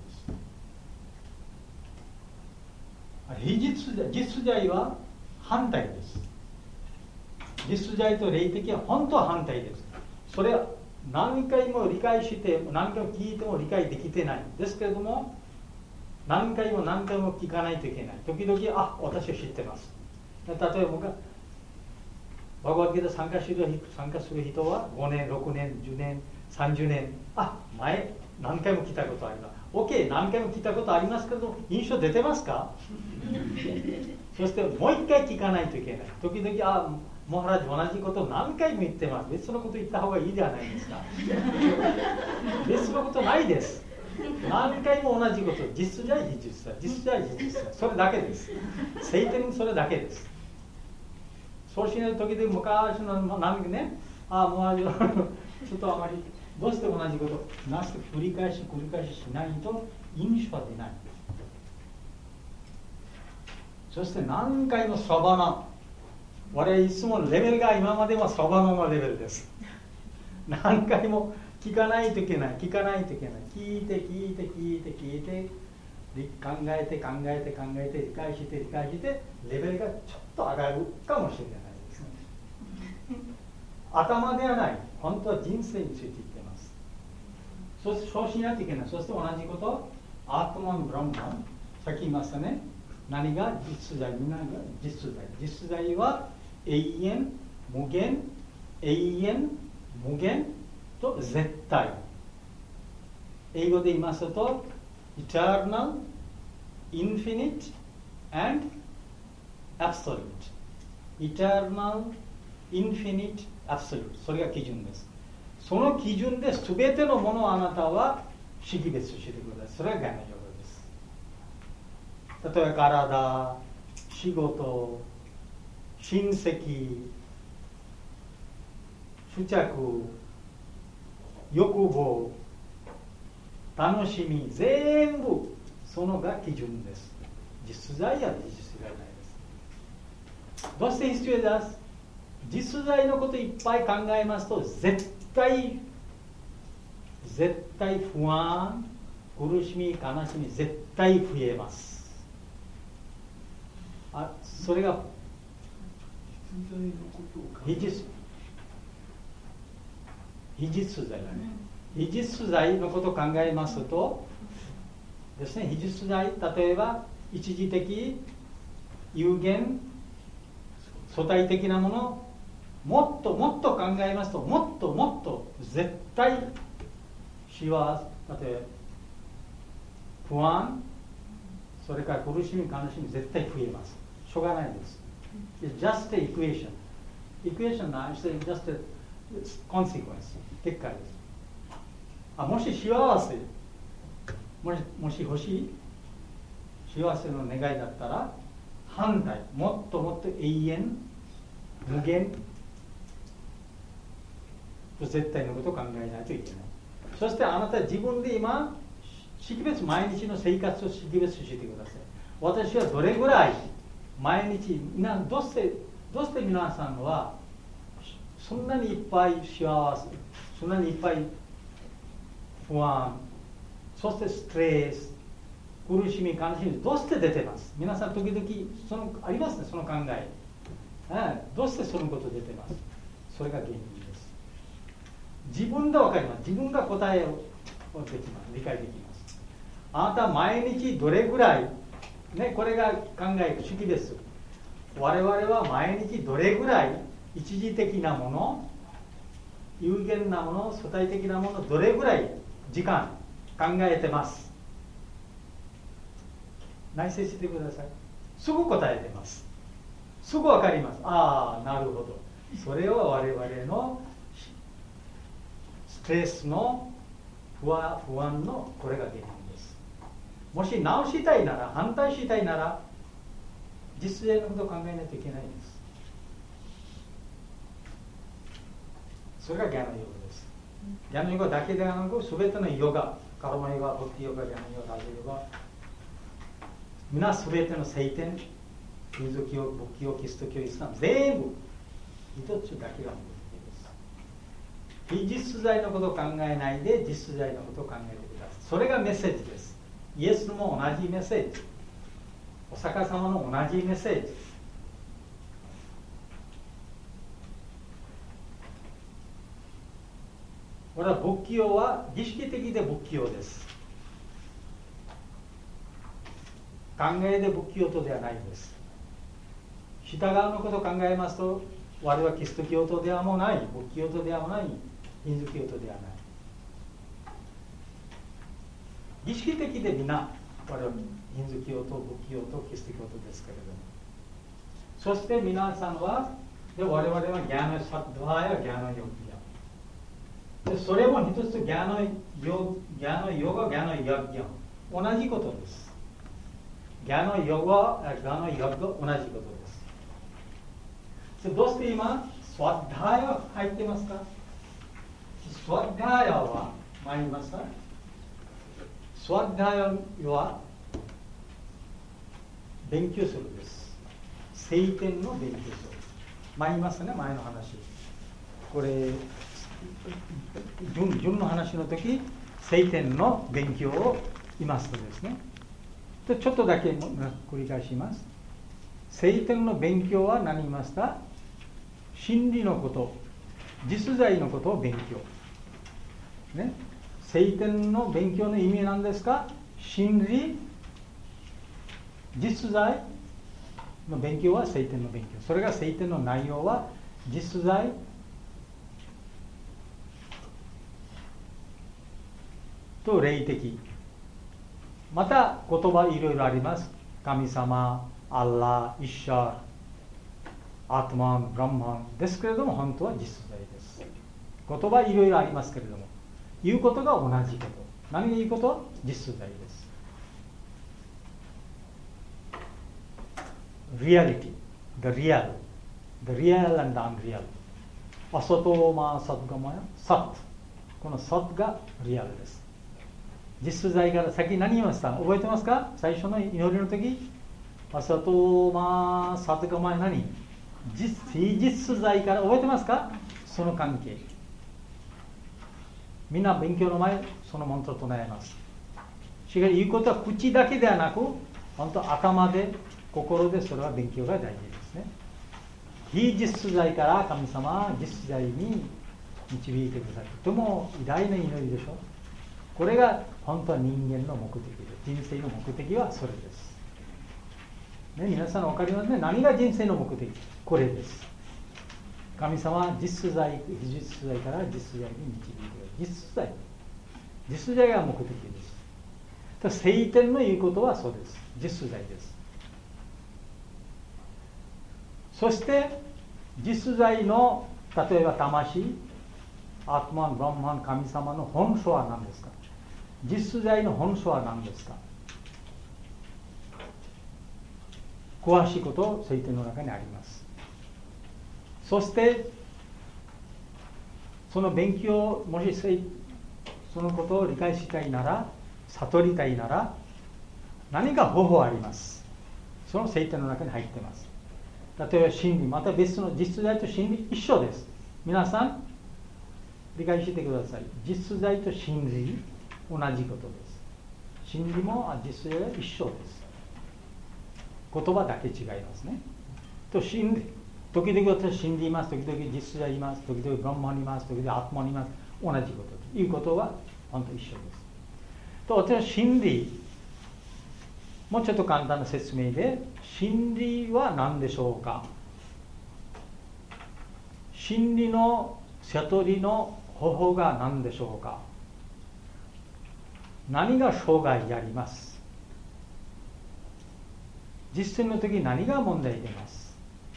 非実在は反対です。実在と霊的は本当は反対です。それは何回も理解して何回も聞いても理解できてないんですけれども、何回も聞かないといけない。時々私は知ってます。例えばバガバッドギータ参加する人は5年、6年、10年、30年、前何回も聞いたことあります。OK、何回も聞いたことありますけど、印象出てますか？そしてもう一回聞かないといけない。時々、モハラジ同じことを何回も言ってます。別のこと言った方がいいじゃないですか。別のことないです。何回も同じこと、実在、非実在、それだけです。聖典にそれだけです。そうしない時で昔の何かね、もうちょっとあまりどうして同じことなして繰り返ししないと印象は出ない。そして何回もサバナ、我々いつもレベルが今まではサバナのレベルです。何回も聞かないといけない、聞いて考えて理解してレベルがちょっと上がるかもしれないですね。頭ではない、本当は人生について言ってます。そうしないといけない。そして同じこと、アートマン、ブランマン、さっき言いましたね。何が実在？実在は永遠、無限と絶対。英語で言いますと、eternal, infinite, and absolute. eternal, infinite, absolute. それが基準です。その基準で全てのものをあなたは識別してください。それがガイナヨガです。例えば体、仕事、親戚、執着、欲望、楽しみ、全部そのが基準です。実在や非実在ないです。どうして必要です？実在のこといっぱい考えますと絶対不安、苦しみ、悲しみ絶対増えます。それが非実在だね。 非実在のことを考えますとですね、非実在、例えば一時的、有限、相対的なもの、もっともっと考えますと、もっともっと絶対幸せ、例えば不安、それから苦しみ、悲しみ、絶対増えます。しょうがないです。It's just an equation. Equation は just a consequence. 結果です。もし幸せ、もし欲しい幸せの願いだったら、反対、もっともっと永遠、無限、絶対のことを考えないといけない。そしてあなた自分で今、識別、毎日の生活を識別してください。私はどれぐらい毎日、どうして皆さんはそんなにいっぱい幸せ、そんなにいっぱい不安、そしてストレス、苦しみ、悲しみ、どうして出てます？皆さん時々ありますね、その考え。どうしてそのこと出てます？それが原因です。自分で分かります。自分が答えをできます。理解できます。あなた毎日どれぐらい、ね、これが考え、識別。我々は毎日どれぐらい一時的なもの、有限なもの、相対的なもの、どれぐらい時間考えてます。内省してください。すぐ答えてます。すぐ分かります。ああ、なるほど。それは我々のストレスの不安のこれが原因です。もし直したいなら、反対したいなら、実際のことを考えないといけないんです。それがギャナヨガです。ギャナヨガだけではなく、すべてのヨガ、カルマヨガ、ボクティヨガ、ギャナヨガ、ラジオヨガ、皆すべての聖典、ヒンズー教、仏教、キリスト教、イスラム、全部一つだけが目的です。非実在のことを考えないで、実在のことを考えてください。それがメッセージです。イエスも同じメッセージ。お釈迦様の同じメッセージ。これは仏教は儀式的で仏教です。考えで仏教徒ではないです。従うのことを考えますと、我々はキリスト教徒ではもない、仏教徒ではない、ヒンズー教徒ではない。儀式的で皆、我々はヒンズー教徒、仏教徒、キリスト教徒ですけれども。そして皆さんは、我々はギャナサッドワやギャナヨギヤ。それも一つギャナヨガ、ギャナヤギヤ。同じことです。ギャナヨガ、ギャナヤギヤ、同じことです。どうして今、スワッダーヤ入ってますか？スワッダーヤは参りますか？スワッダーヤは勉強するです。聖典の勉強する。参りますね、前の話。これ、順の話の時、聖典の勉強を今するですね。ちょっとだけ繰り返します。聖典の勉強は何言いますか？真理のこと、実在のことを勉強。ね、聖典の勉強の意味は何ですか？真理、実在の勉強は聖典の勉強。それが聖典の内容は実在、と霊的。また言葉いろいろあります。神様、アッラー、イッシャー、アートマン、ブランマンですけれども、本当は実在です。言葉いろいろありますけれども、言うことが同じこと。何が言うこと？実在です。Reality, the real and the unreal。アソトマサッガマヤ、サッ。このサッがリアルです。実在から先何言いました？覚えてますか？最初の祈りの時、アサトマサッガマヤ何？非実在から覚えてますか？その関係。みんな勉強の前、そのマントを唱えます。しかし言うことは口だけではなく、本当頭で、心でそれは勉強が大事ですね。非実在から神様、実在に導いてください。とても偉大な祈りでしょ。これが本当は人間の目的で、人生の目的はそれです。ね、皆さん分かりますね。何が人生の目的？これです。神様は実在、非実在から実在に導いてくれる。実在が目的です。聖典の言うことはそうです。実在です。そして実在の例えば魂、アートマン、ブランマン、神様の本性は何ですか？実在の本性は何ですか？詳しいこと聖典の中にあります。そしてその勉強、もしそのことを理解したいなら、悟りたいなら、何か方法あります。その聖典の中に入っています。例えば真理、また別の実在と真理一緒です。皆さん理解してください。実在と真理同じことです。真理も実在は一緒です。言葉だけ違いますね。と真理、時々私は真理言います、時々実在言います、時々ブランマン言います、時々アートマン言います。同じことということは本当に一緒です。と私は真理、もうちょっと簡単な説明で、真理は何でしょうか？真理の悟りの方法が何でしょうか？何が障害やります？実践の時何が問題出ます？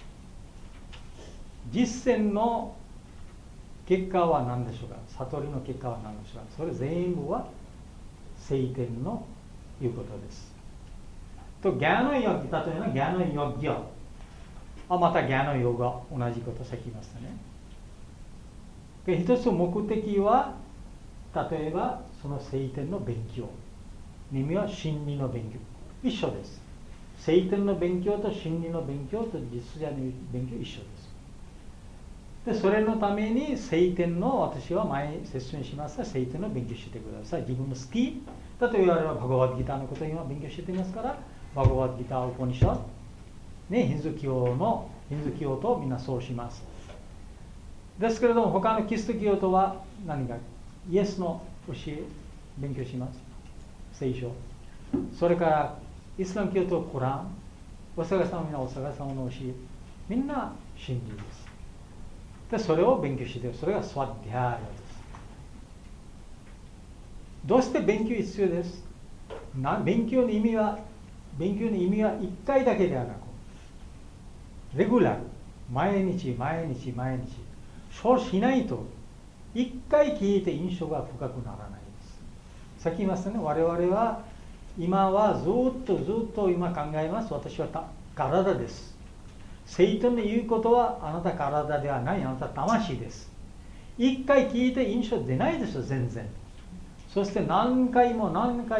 実践の結果は何でしょうか？悟りの結果は何でしょうか？それ全部は聖典の言うことです。と、ギャノヨギ、例えばギャノヨギョ、またギャノヨガ、同じことさっき言いましたね。で、一つ目的は、例えばその聖典の勉強。意味は真理の勉強。一緒です。聖典の勉強と真理の勉強と実在の勉強一緒です。で、それのために聖典の、私は前説明しました、聖典の勉強してください。自分の好き。例えばバガバッドギターのことを今勉強していますから、バガバッドギター、ウポニシャド、ね、ヒンズー教とみんなそうします。ですけれども、他のキリスト教徒は何か、イエスの教え、勉強します。聖書。それから、イスラム教徒はコラン、お釈迦様の教え、みんな真理です。で、それを勉強している。それがスワッディアーヤです。どうして勉強必要です？勉強の意味は1回だけではなく、レギュラー、毎日、そうしないと、1回聞いて印象が深くならないです。さっき言いましたね、我々は今はずっと今考えます。私は体です。聖典の言うことはあなた体ではない、あなた魂です。1回聞いて印象出ないですよ、全然。そして何回も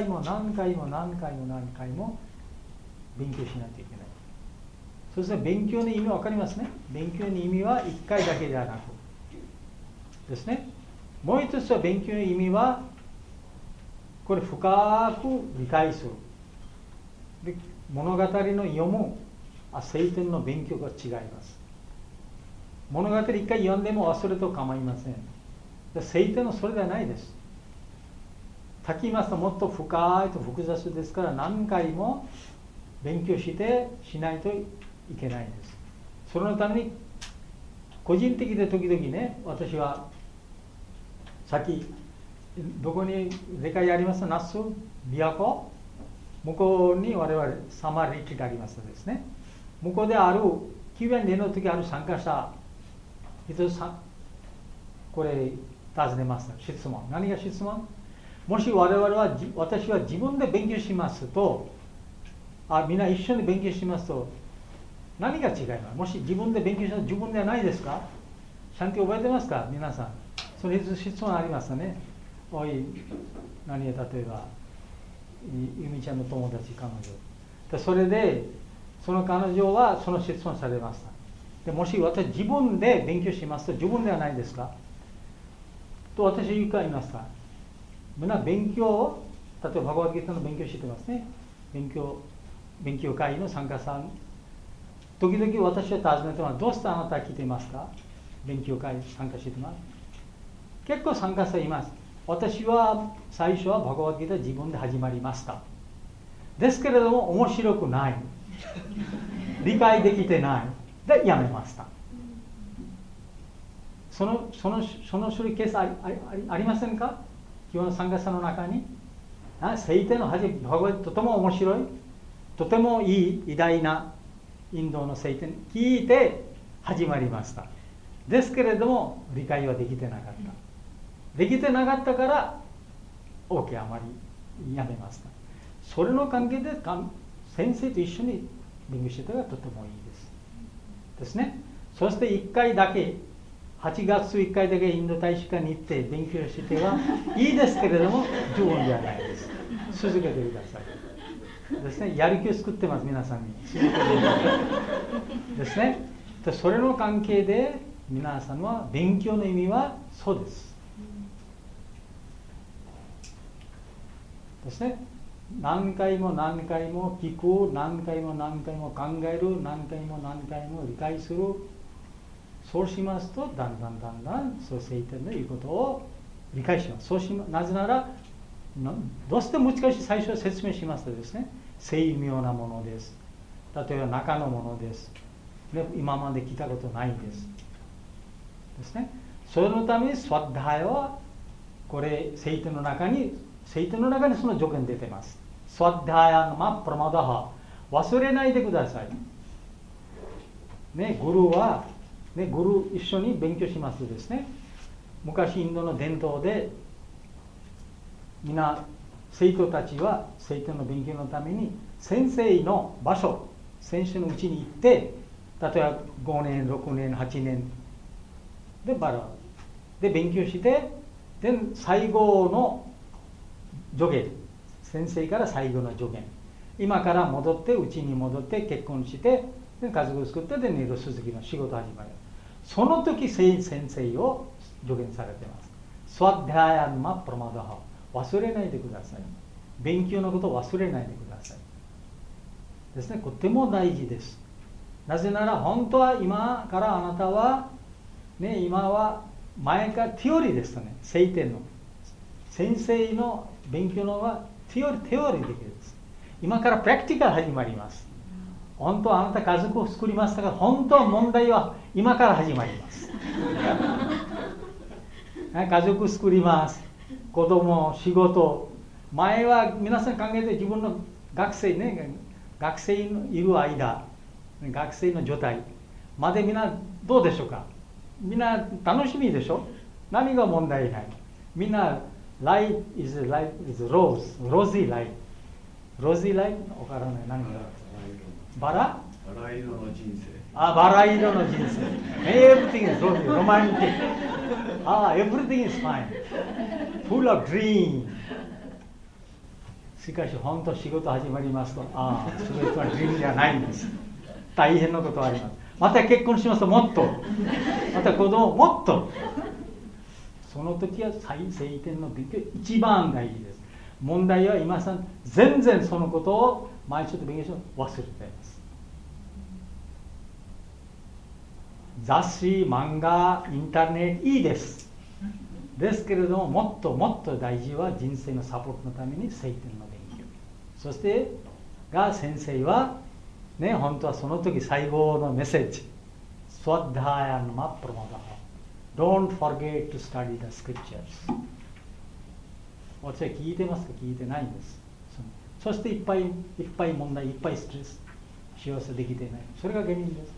勉強しないといけない。そして勉強の意味は分かりますね。勉強の意味は1回だけではなくですね。もう一つは勉強の意味はこれ深く理解する。で、物語の読む聖典の勉強が違います。物語1回読んでも忘れると構いません。聖典のそれではないです。書きますともっと深いと複雑ですから何回も勉強しないといけないです。そのために個人的で時々ね、私はさっきどこに理解ありますナス琵琶湖向こうに我々サマーリッチがありますですね。向こうである9年の時ある参加者一つこれ尋ねます。質問。何が質問？もし私は自分で勉強しますと、みんな一緒に勉強しますと、何が違います？もし自分で勉強したら自分ではないですか？ちゃんと覚えてますか皆さん？その質問ありますね。例えば、ゆみちゃんの友達、彼女。それで、その彼女はその質問されました。でもし私自分で勉強しますと、自分ではないですかと私言いますかみんな勉強を、例えばバガバッドギターの勉強してますね。勉強会の参加さん。時々私は尋ねてます。どうしてあなた来ていますか？勉強会参加しています。 結構参加者います。私は最初はバガバッドギータ自分で始まりました。ですけれども面白くない。理解できてない。で、やめました。その種類ケースありませんか？今日の参加者の中に。聖典のバガバッドとても面白い。とてもいい偉大なインドの聖典聞いて始まりました。ですけれども理解はできてなかった。できてなかったから OK あまりやめました。それの関係で先生と一緒に勉強してたらとてもいいですね。そして1回だけ8月1回だけインド大使館に行って勉強してはいいですけれども十分ではないです。続けてくださいですね。やる気を作ってます皆さんに。続けてですね。それの関係で皆さんは勉強の意味はそうですですね。何回も何回も聞く、何回も何回も考える、何回も何回も理解する。そうしますとだんだんそう聖典の言うことを理解します。なぜならどうしても難しい。最初は説明しますとですね、精妙なものです。例えば中のものです。今まで聞いたことないんですですね。そのためにスワッダーはこれ聖典の中にその条件出てます。スワッダーヤンマプラマダハ、忘れないでくださいね。グルはね、グル一緒に勉強しますとですね、昔インドの伝統で皆生徒たちは聖典の勉強のために先生の場所、先生のうちに行って、例えば5年6年8年で勉強して、で最後の助言、先生から最後の助言、今から戻ってうちに戻って結婚してで家族を作ってで二度続きの仕事始まる。その時先生を助言されています。スワッダーヤンマプラマダハ、忘れないでください。勉強のことを忘れないでくださいですね。とても大事です。なぜなら本当は今からあなたはね、今は前からテオリーですとね、聖典の先生の勉強のはテオリーできるんです。今からプラクティカル始まります。本当はあなた家族を作りましたが、本当は問題は今から始まります家族作ります、子供、仕事。前は皆さん考えて自分の学生のいる間、学生の状態までみんなどうでしょうか。みんな楽しみでしょ。何が問題ない。みんな life is rosy life。 rosy life わからない。何がバラ色の人生。 バラ色の人生。Everything is rosy, romantic. Everything is fine. Full of dream. しかし本当仕事始まりますと、それはドリームじゃないんです。大変なことあります。また結婚しますともっと、また子供もっと。その時は聖典の勉強一番大事です。問題は今さん全然そのことを毎日勉強して忘れています。雑誌、漫画、インターネットいいです。ですけれども、もっともっと大事は人生のサポートのために聖典の勉強。そして先生はね、本当はその時最後のメッセージ。スワッダーヤンマプラマダハ。Don't forget to study the scriptures。私は聞いてますか、聞いてないんです。そしていっぱい問題、いっぱいストレス、幸せできていない。それが原因です。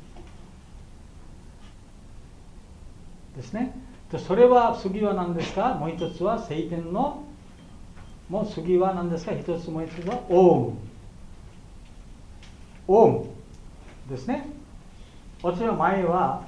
ですね。それは次は何ですか。もう一つは聖典のもう次は何ですか。一つもう一つはオウムですね。私は前は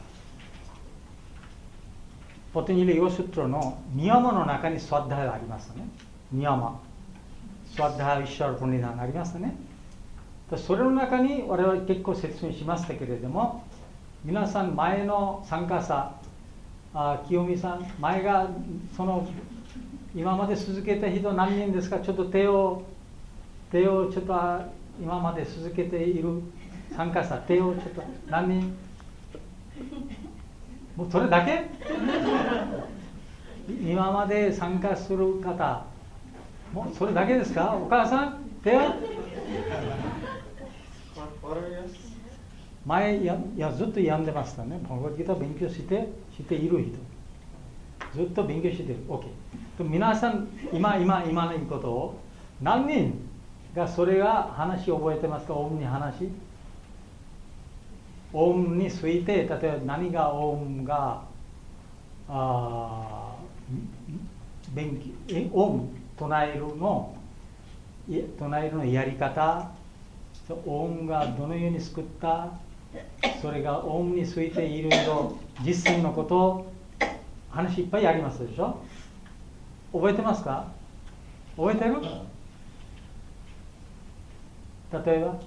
ポテニリヨストロのニヤマの中にスワッダーがありますね。ニヤマ、スワッダーイシャルポニダンがありますね。それの中に我々結構説明しましたけれども、皆さん前の参加者、清美さん、前がその今まで続けた人何人ですか。ちょっと手をちょっと今まで続けている参加者、手をちょっと何人。もうそれだけ今まで参加する方、もうそれだけですか？お母さん、手は前ずっと病んでましたね。バガバッドギーター勉強している人。ずっと勉強している。OK。皆さん、今の言うことを、何人がそれが話覚えてますか？オウムに話。オウムについて、例えば何がオウムが、オウム唱えるのやり方、オウムがどのように救った、それがオウムについていろいろ実践のこと、話いっぱいありますでしょ。覚えてますか？覚えてる？例えば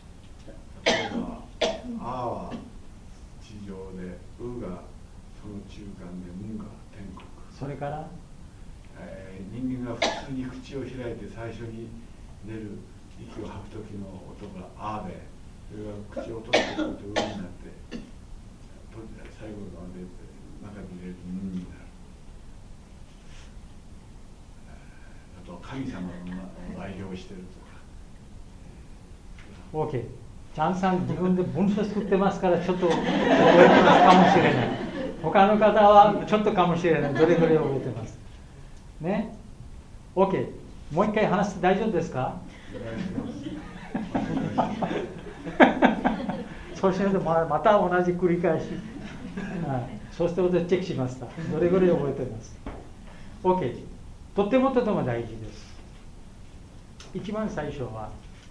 あは地上で、うがその中間で、むが天国。 それから、 人間が普通に口を開いて最初に出る息を吐く時の音があで、それが口を閉じてくるとうになって、最後まで中に入れるとむになる。あと神様の代表してるとか。 OK。チャンさん自分で文章作ってますからちょっと覚えてますかもしれない。他の方はちょっとかもしれない。どれぐらい覚えてますね。OK。もう一回話して大丈夫ですか？そうしないとまた同じ繰り返し。そうしてチェックしました。どれぐらい覚えてます？ OK。とても大事です。一番最初は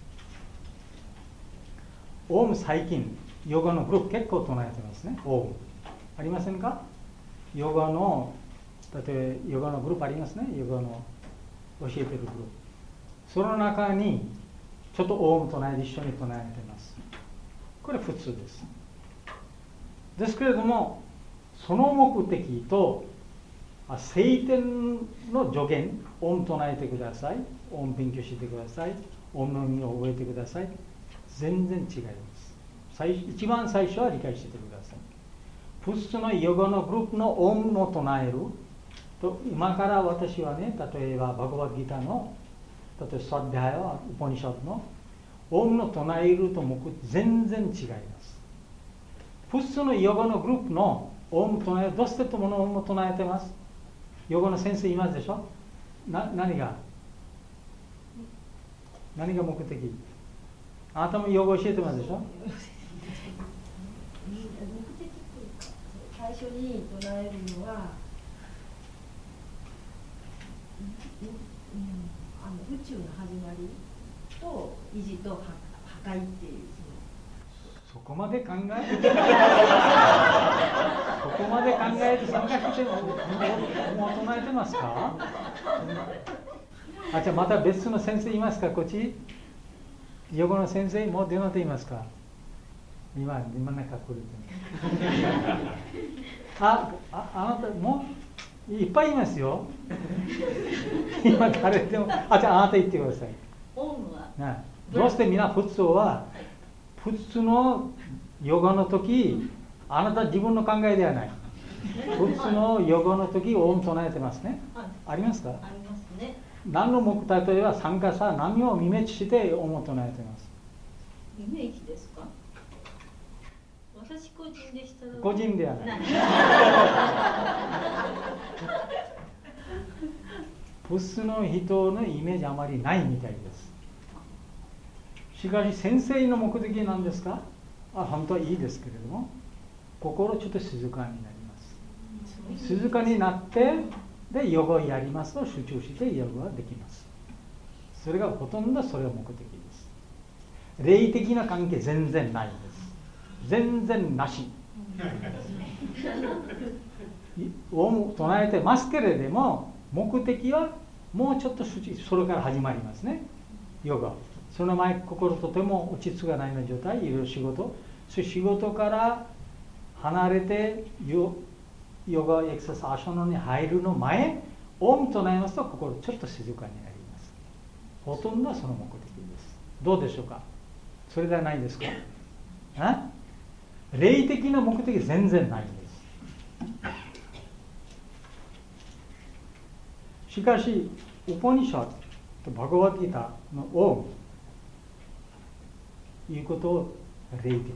オウム最近ヨガのグループ結構唱えてますね。オウムありませんか？ヨガの例えばヨガのグループありますね。ヨガの教えてるグループ、その中にちょっとオウム唱えて一緒に唱えてます。これ普通です。ですけれども、その目的と聖典の助言、オウム唱えてください、オウム勉強してください、オウムの意味を覚えてください、全然違います。一番最初は理解してください。普通のヨガのグループのオウムを唱えると、今から私はね、例えばバガバッドギーターの、例えばサッダヤウパニシャドのオウムの唱えると全然違います。普通のヨガのグループのオウム唱える、どうしてとものオウムを唱えてます？ヨガの先生いますでしょ。何が目的？あなたもヨガ教えてますでしょ。 最初に唱えるのは、宇宙の始まりと維持と破壊っていう、 そこまで考えてそこまで考えて参加しても唱えてますか？じゃあまた別の先生いますか？こっちヨガの先生もうどなたいますか？今なんか来るあなたもいっぱいいますよ。今誰でもじゃああなた言ってください。 オウムはどうしてみんな普通のヨガの時、あなた自分の考えではない。普通のヨガの時オウム唱えてますね。ありますか？ ありますね。 何の目的は参加者何をイメージしてオウムを唱えてます。 イメージですか？私個人でしたら。 個人ではない。普通の人のイメージあまりないみたいです。しかし先生の目的なんですか？本当はいいですけれども、心ちょっと静かになります。静かになってでヨガをやりますと集中してヨガができます。それがほとんどそれが目的です。霊的な関係全然ないです。全然なし。オウム唱えてますけれども、目的はもうちょっとそれから始まりますね。ヨガ。その前心とても落ち着かないような状態、いろいろ仕事から離れてヨガエクササイズアシャナに入るの前、オウム唱えますと心ちょっと静かになります。ほとんどはその目的です。どうでしょうか？それではないですか？霊的な目的全然ないんです。 しかし、ウポニシャとバガバッドギターのオウムいうことを霊的です。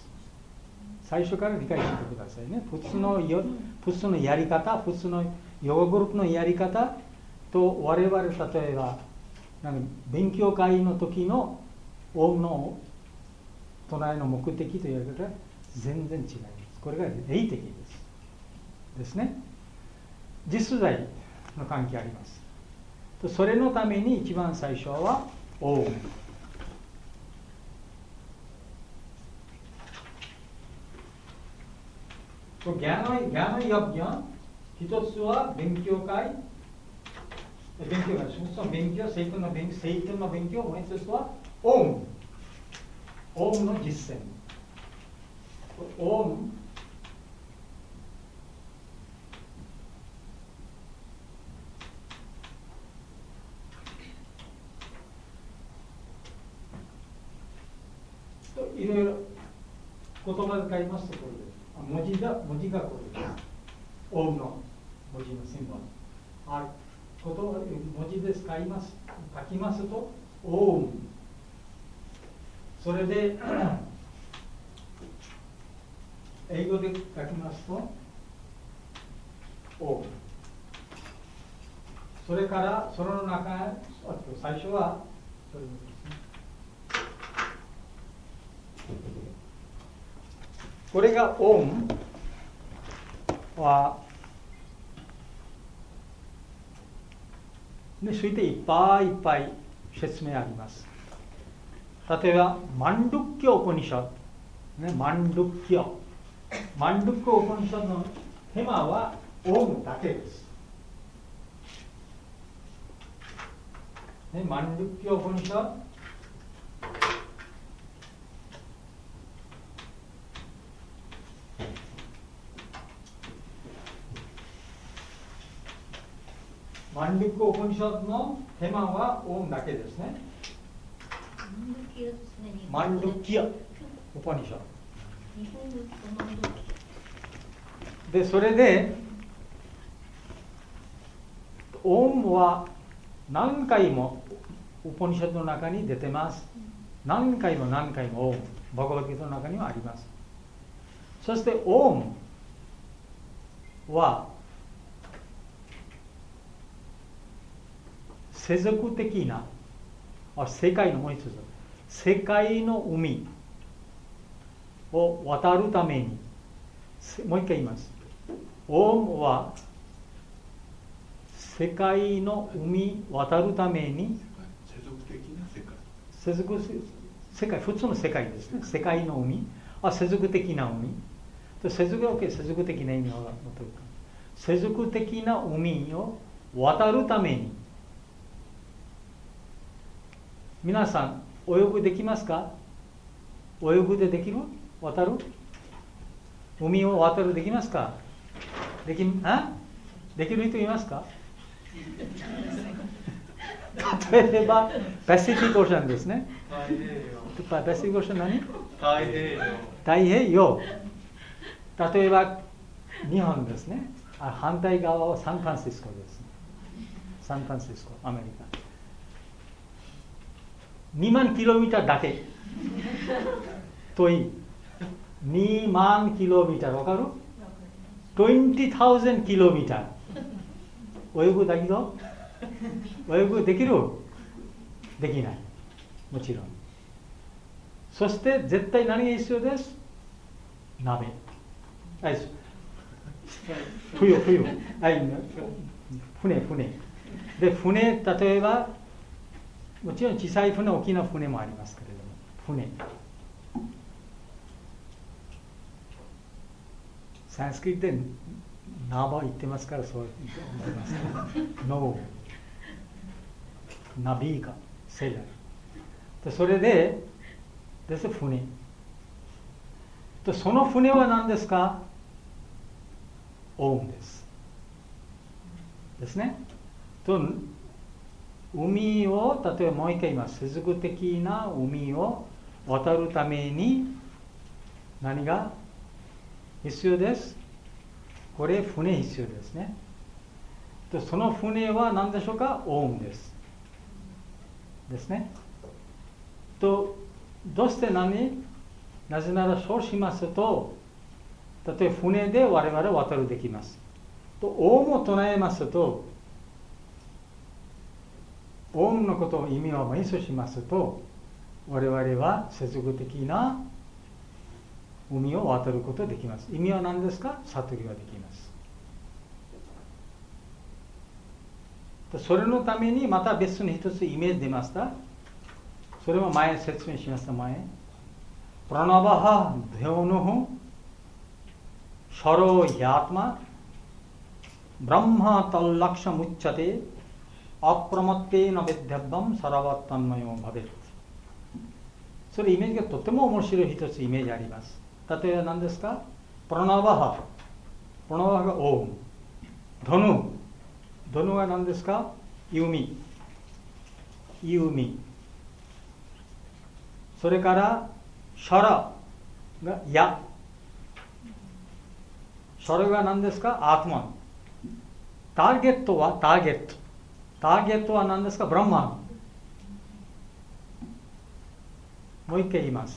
最初から理解してくださいね。普通のやり方、普通のヨガグループのやり方と我々、例えば勉強会の時のオウムの唱えの目的ということは全然違います。これが霊的ですね。実在の関係あります。それのために一番最初はオウム。ギャノイヨッギョン、一つは勉強会、その勉強、聖訓の勉強、もう一つはオウムの実践。オウムいろいろ言葉で書いますところです。文字がこれです。オウムの文字のシンボル。文字で書きますと、オウム。それで、英語で書きますと、オウム。それから、その中、最初は、それですね。これがオウムは、そしていっぱいいっぱい説明あります。例えば、マンドゥッキョウポニシャド、マンドゥッキョウポニシャドのテーマはオウムだけです。マンドゥッキョウポニシャド、マンドゥッキョウポニシャドのテーマはオウムだけですね。マンドゥッキョウポニシャド。で、それで、オウムは何回もウポニシャドの中に出てます。何回もオウム、バガバッドギターの中にはあります。そして、オウムは、世俗的な、世界のもう一つ、世界の海を渡るために、もう一回言います。オウムは世界の海を渡るために、 世俗的な世界。 世界、普通の世界ですね。世界の海、世俗的な海。世俗的な意味を持っているか。世俗的な海を渡るために、皆さん、泳ぐできますか？泳ぐでできる？渡る？海を渡るできますか？できる人いますか？例えば、パシフィックオーシャンですね。パシフィックオーシャン何？太平洋。例えば、日本ですね。反対側はサンフランシスコです。サンフランシスコ、アメリカ。2万キロミターだけ。遠い。2万キロミター、わかる？ 20,000 キロミター。泳ぐだけど、泳ぐできる？できない。もちろん。そして絶対何が必要です？鍋。冬。船。で、船、例えば、もちろん小さい船、大きな船もありますけれども、船。サンスクリットでナバ言ってますから、そう思いますけど、ノー、ナビーカ、セーラー。それで、船。その船は何ですか？オウムです。ですね。海を、例えばもう一回言います。世俗的な海を渡るために何が必要です？これ、船必要ですね。 でその船は何でしょうか？オウムです。ですね。とどうしてなぜならそうしますと、例えば船で我々渡るできます。とオウムを唱えますと、オウムのことを意味を瞑想しますと、我々は接続的な海を渡ることができます。意味は何ですか？悟りができます。それのためにまた別に一つイメージ出ました。それは前説明しました。前プラナバハデオノホシャロヒャトマブランマタルラクシャムッチャテアプラマテナベッデッバムサラワッタンマヨバベッ。それイメージがとても面白い一つイメージあります。例えば何ですか？プラナバハがオウム、ドヌが何ですか？弓。それからシャラが矢。シャラが何ですか？アートマン。ターゲットは何ですか？ブランマン。もう一回言います。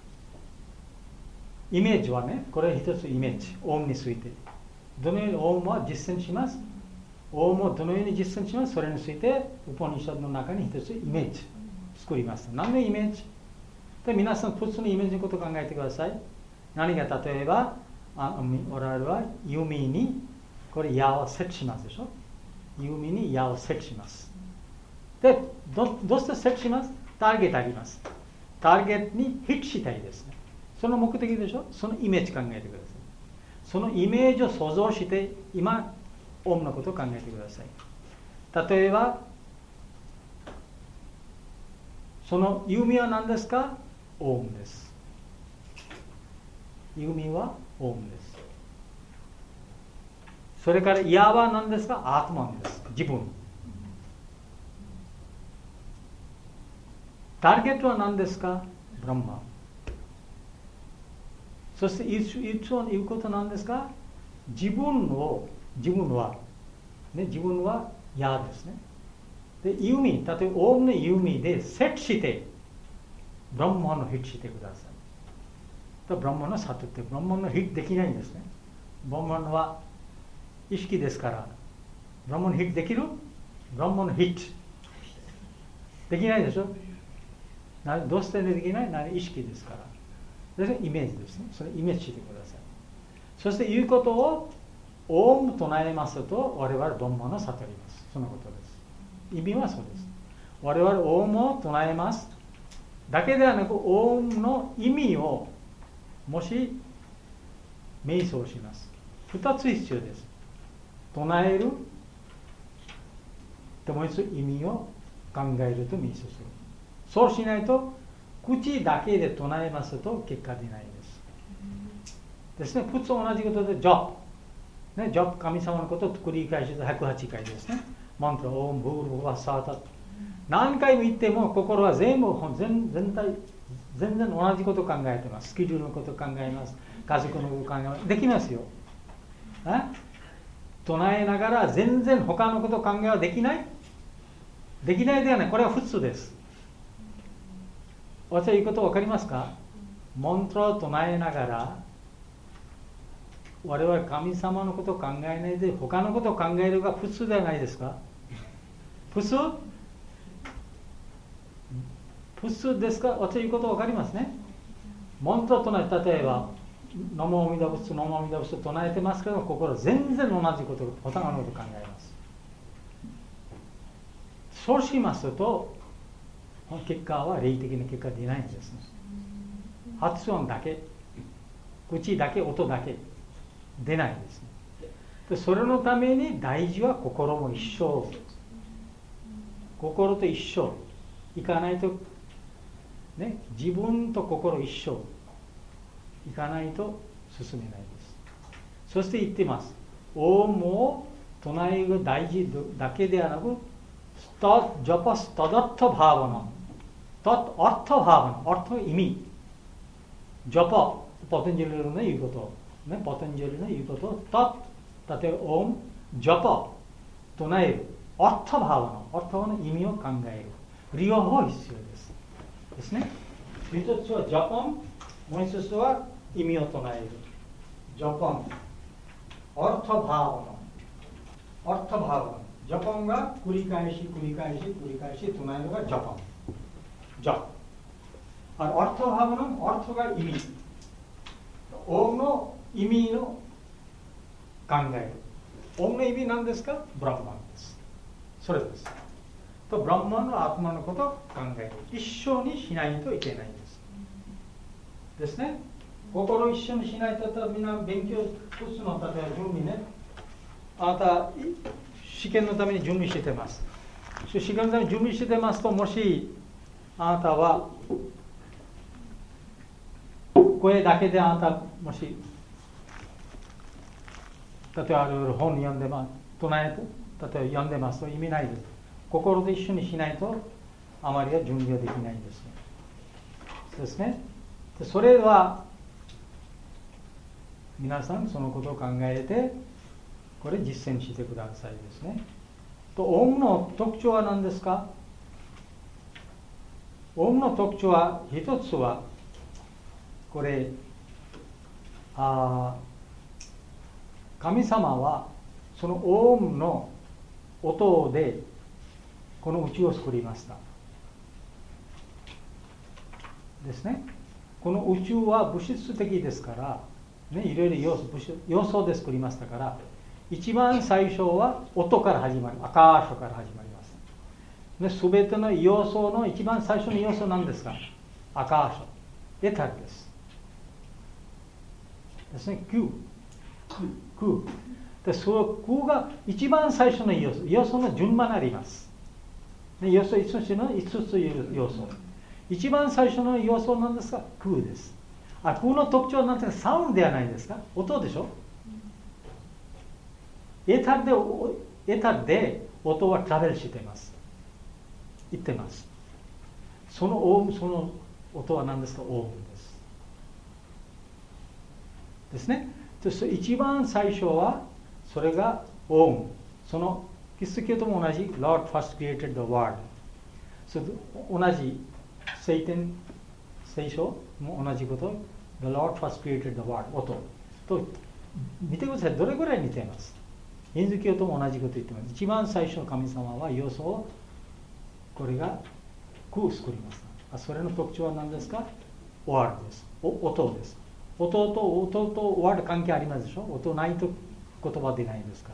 イメージはね、これ一つイメージ、オウムについて。どのようにオウムは実践します？オウムをどのように実践します？それについて、ウポニシャドの中に一つイメージ作りました。何のイメージ？で皆さん、普通のイメージのことを考えてください。何が例えば、我々は弓にこれ矢を設置しますでしょ。弓に矢を設置します。で、どうして設置します？ターゲットあります。ターゲットにヒットしたいですね。その目的でしょ。そのイメージ考えてください。そのイメージを想像して今オウムのことを考えてください。例えばその弓は何ですか？オウムです。弓はオウムです。それから矢は何ですか？アートマンです。自分。ターゲットは何ですか？ブランマ。そしていつ言うことなんですか？自分は矢ですね。で、弓、例えばオウムの弓で設置して、ブランマンのヒットしてください。ブランマンの悟って、ブランマンのヒットできないんですね。ブランマンは意識ですから、ブランマンのヒットできる？ブランマンのヒットできないでしょ。どうしてできない？意識ですから。それイメージですね。それイメージしてください。そして言うことをオウム唱えますと、我々どんもの悟ります。そのことです。意味はそうです。我々オウムを唱えます。だけではなく、オウムの意味をもし瞑想します。二つ必要です。唱えるともう一つ意味を考えると瞑想する。そうしないと口だけで唱えますと結果出ないですね。普通同じことでジョブ、ね、ジョブ神様のことを繰り返して108回ですね。マントラオウムブールブワッサータ、何回も言っても心は全然同じことを考えてます。スケジュールのことを考えます。家族のことを考えます。できますよ。唱えながら全然他のことを考えはできない？できないではない。これは普通です。私は言うこと分かりますか？マントラを唱えながら我々神様のことを考えないで他のことを考えるが普通ではないですか？普通ですか？私言うこと分かりますね。マントラを唱え、例えばナモアミダ仏、ナモアミダ仏と唱えてますけど、心全然同じこと、他のことを考えます。そうしますと結果は霊的な結果出ないんですね。発音だけ、口だけ、音だけ出ないんですね。でそれのために大事は心も一緒。心と一緒。いかないと、ね、自分と心一緒。いかないと進めないです。そして言ってます。オウムを唱える大事だけではなく、スタジャパスタダッタバーバナ。タッアッタバーバナ。アッタ意味。ジャパ、ポテンジェルの言うこと。ね、ポテンジェルの言うこと。タッ、例えばオウム、ジャパ。 唱えるオットバーの意味を考える両方必要ですね。一つはジャポン、もう一つは意味を唱える。ジャポン、オットバージャポンが繰り返し唱えるがジャポン。ジャオットバーのオットが意味、オムの意味の考える。オムの意味何ですか？ブラフマンです。それです。とブラフマンのアートマンのことを考える。一緒にしないといけないんです。ですね。心一緒にしないと、例えばみんな勉強普通の例えば準備ね。あなた試験のために準備してます。試験のために準備してますと、もしあなたは声だけであなたもし例えば本読んでます、唱えて例えば読んでますと意味ないです。心と一緒にしないとあまりは準備はできないんですですね。それは皆さんそのことを考えてこれ実践してくださいですね。とオウムの特徴は何ですか？オウムの特徴は一つはこれ神様はそのオウムの音でこの宇宙を作りましたですね。この宇宙は物質的ですから、ね、いろいろ要素で作りましたから、一番最初は音から始まる、アカーショから始まります。すべての要素の一番最初の要素なんですか？アカーショ、エタルです。ですね、空。で、その空が一番最初の要素の順番にあります。要素5つの5つ要素。一番最初の要素なんですが空です。空の特徴は何ですか？サウンドではないですか？音でしょ。エタルで音はトラベルしています。言ってます。その音は何ですか？オウムです。ですね。一番最初はそれがオウム。そのキリスト教とも同じ Lord first created the world。同じ聖書も同じこと。The Lord first created the world。音と見てください。どれぐらい似ています。ヒンズー教とも同じこと言ってます。一番最初の神様は要素をこれが空を作りました。それの特徴は何ですか？ワールです。音です。音とワール関係ありますでしょ。音ないと言葉出ないですから。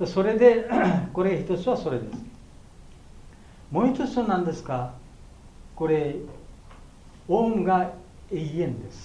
それでこれ一つはそれです。もう一つは何ですか？これオウムが永遠です。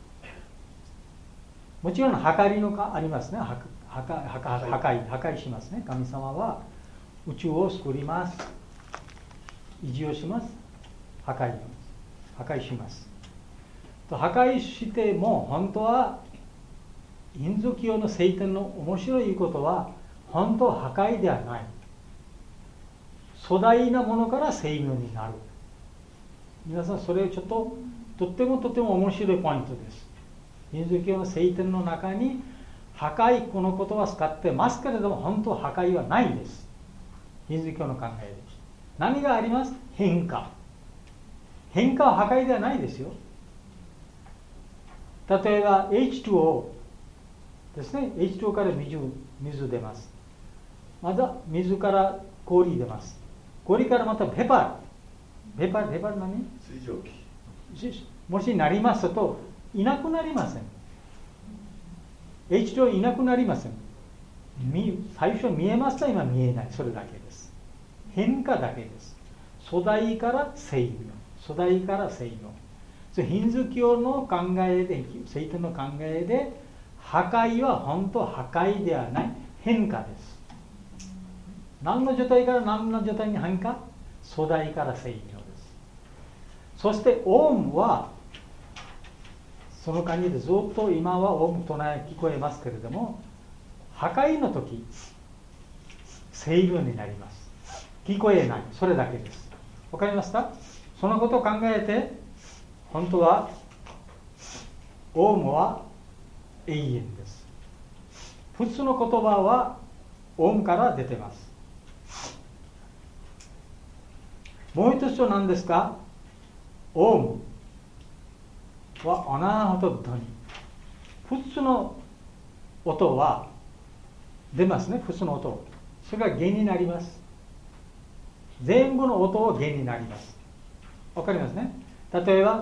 もちろん破壊のありますね。破壊しますね。神様は宇宙を作ります。維持をします。破壊します。破壊しても本当はヒンズー教の聖典の面白いことは本当は破壊ではない。粗大なものから生命になる。皆さんそれちょっととっても面白いポイントです。ヒンズー教の聖典の中に破壊この言葉を使ってますけれども、本当は破壊はないです。ヒンズー教の考えです。何があります？変化。変化は破壊ではないですよ。例えば H2O ですね。H2O から水出ます。また水から氷出ます。氷からまたペパー何？ 水蒸気。 もしなりますといなくなりません。H2O いなくなりません。最初見えますか？今見えない。それだけです。変化だけです。粗大から生命。ヒンズー教の考えで、聖典の考えで、破壊は本当は破壊ではない、変化です。何の状態から何の状態に変化？粗大から生命です。そしてオウムはその感じでずっと今はオウム唱え聞こえますけれども、破壊の時生命になります。聞こえない。それだけです。わかりますか？そのことを考えて、本当はオウムは永遠です。普通の言葉はオウムから出てます。もう一つは何ですか？オウムはアナーハトドニ。普通の音は出ますね。普通の音。それが弦になります。全部の音は弦になります。わかりますね。例えば、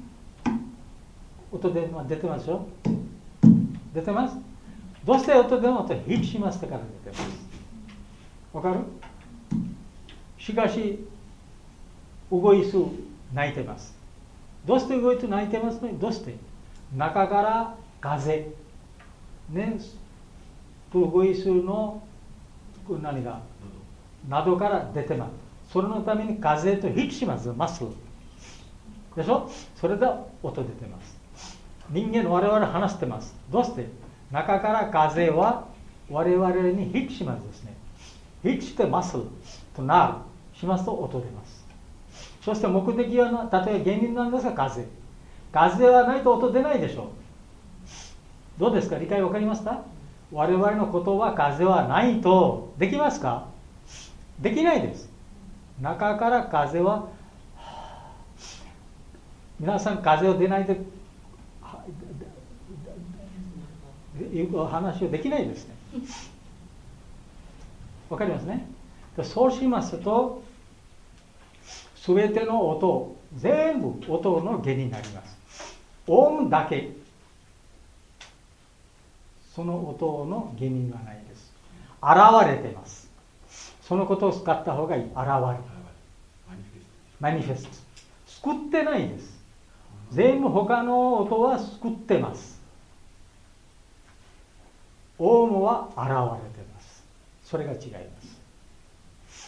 音出てますよ。出てます。どうして音でも音ヒットしますから出てます。わかる？しかし、動いす泣いてます。どうして動いて泣いてますね？どうして中から風、ね、動いすの何が喉から出てます。それのために風とヒットします。マッスル。でしょ？それで音出てます。人間我々話してます。どうして中から風は我々にヒットしますですね。ヒットしてマッスルとなる。しますと音出ます。そして目的は例えば原因なんですが風。風はないと音出ないでしょう。どうですか？理解わかりますか？我々のことは風はないとできますか？できないです。中から風は皆さん風を出ないでいう話をできないですね。わかりますね。そうしますとすべての音全部音の弦になります。音だけその音の弦にはないです。現れてます。そのことを使った方がいい。現れマニフェスト。救ってないです。全部他の音は救ってます。オウムは現れてます。それが違います。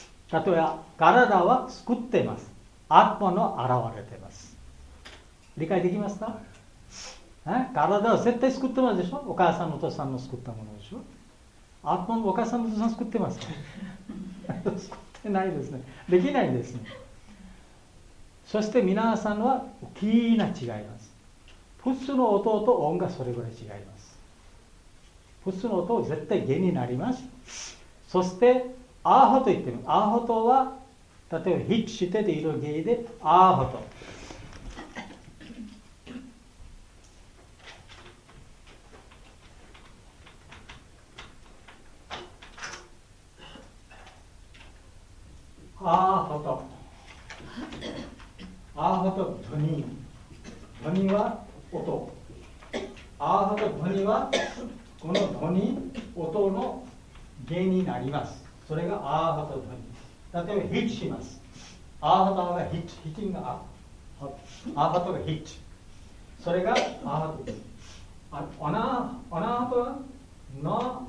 例えば体は救ってます。アッパの現れてます。理解できますか？体は絶対救ってますでしょ。お母さんお父さんの救ったものでしょ。アッパのお母さんお父さん救ってますか？救ってないですね。できないですね。そして皆さんは大きな違います。普通の音と音がそれぐらい違います。普通の音は絶対弦になります。そしてアーホと言ってます。アーホとは例えばヒットしてで色弦でアーホと。アーホと。アーホとドニ。ドニは音。アーホとドニはこのドニ、音の弦になります。それがアーホとドニ。例えばヒットします。アーホトがヒット。ヒッティングがアーホトがヒット。それがアーホトです。オナーホトはノ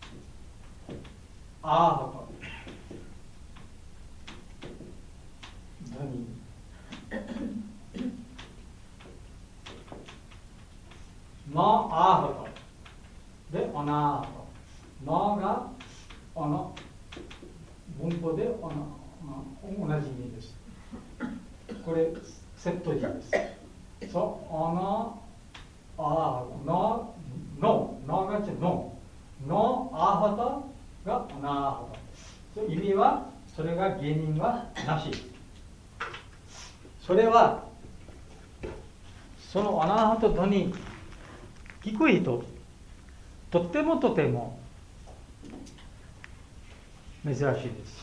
アーホト。ドニ。ノアーホト。で、オナーホト。ノがオノ。文法で同じ意味です。これ、セット字です。そう、オノ、アー、ノ、ノ、ノがノ。ノ、アーホトがオナーホト。意味は、それが原因はなし。それは、そのオナーホトドに低いと、とっても珍しいです。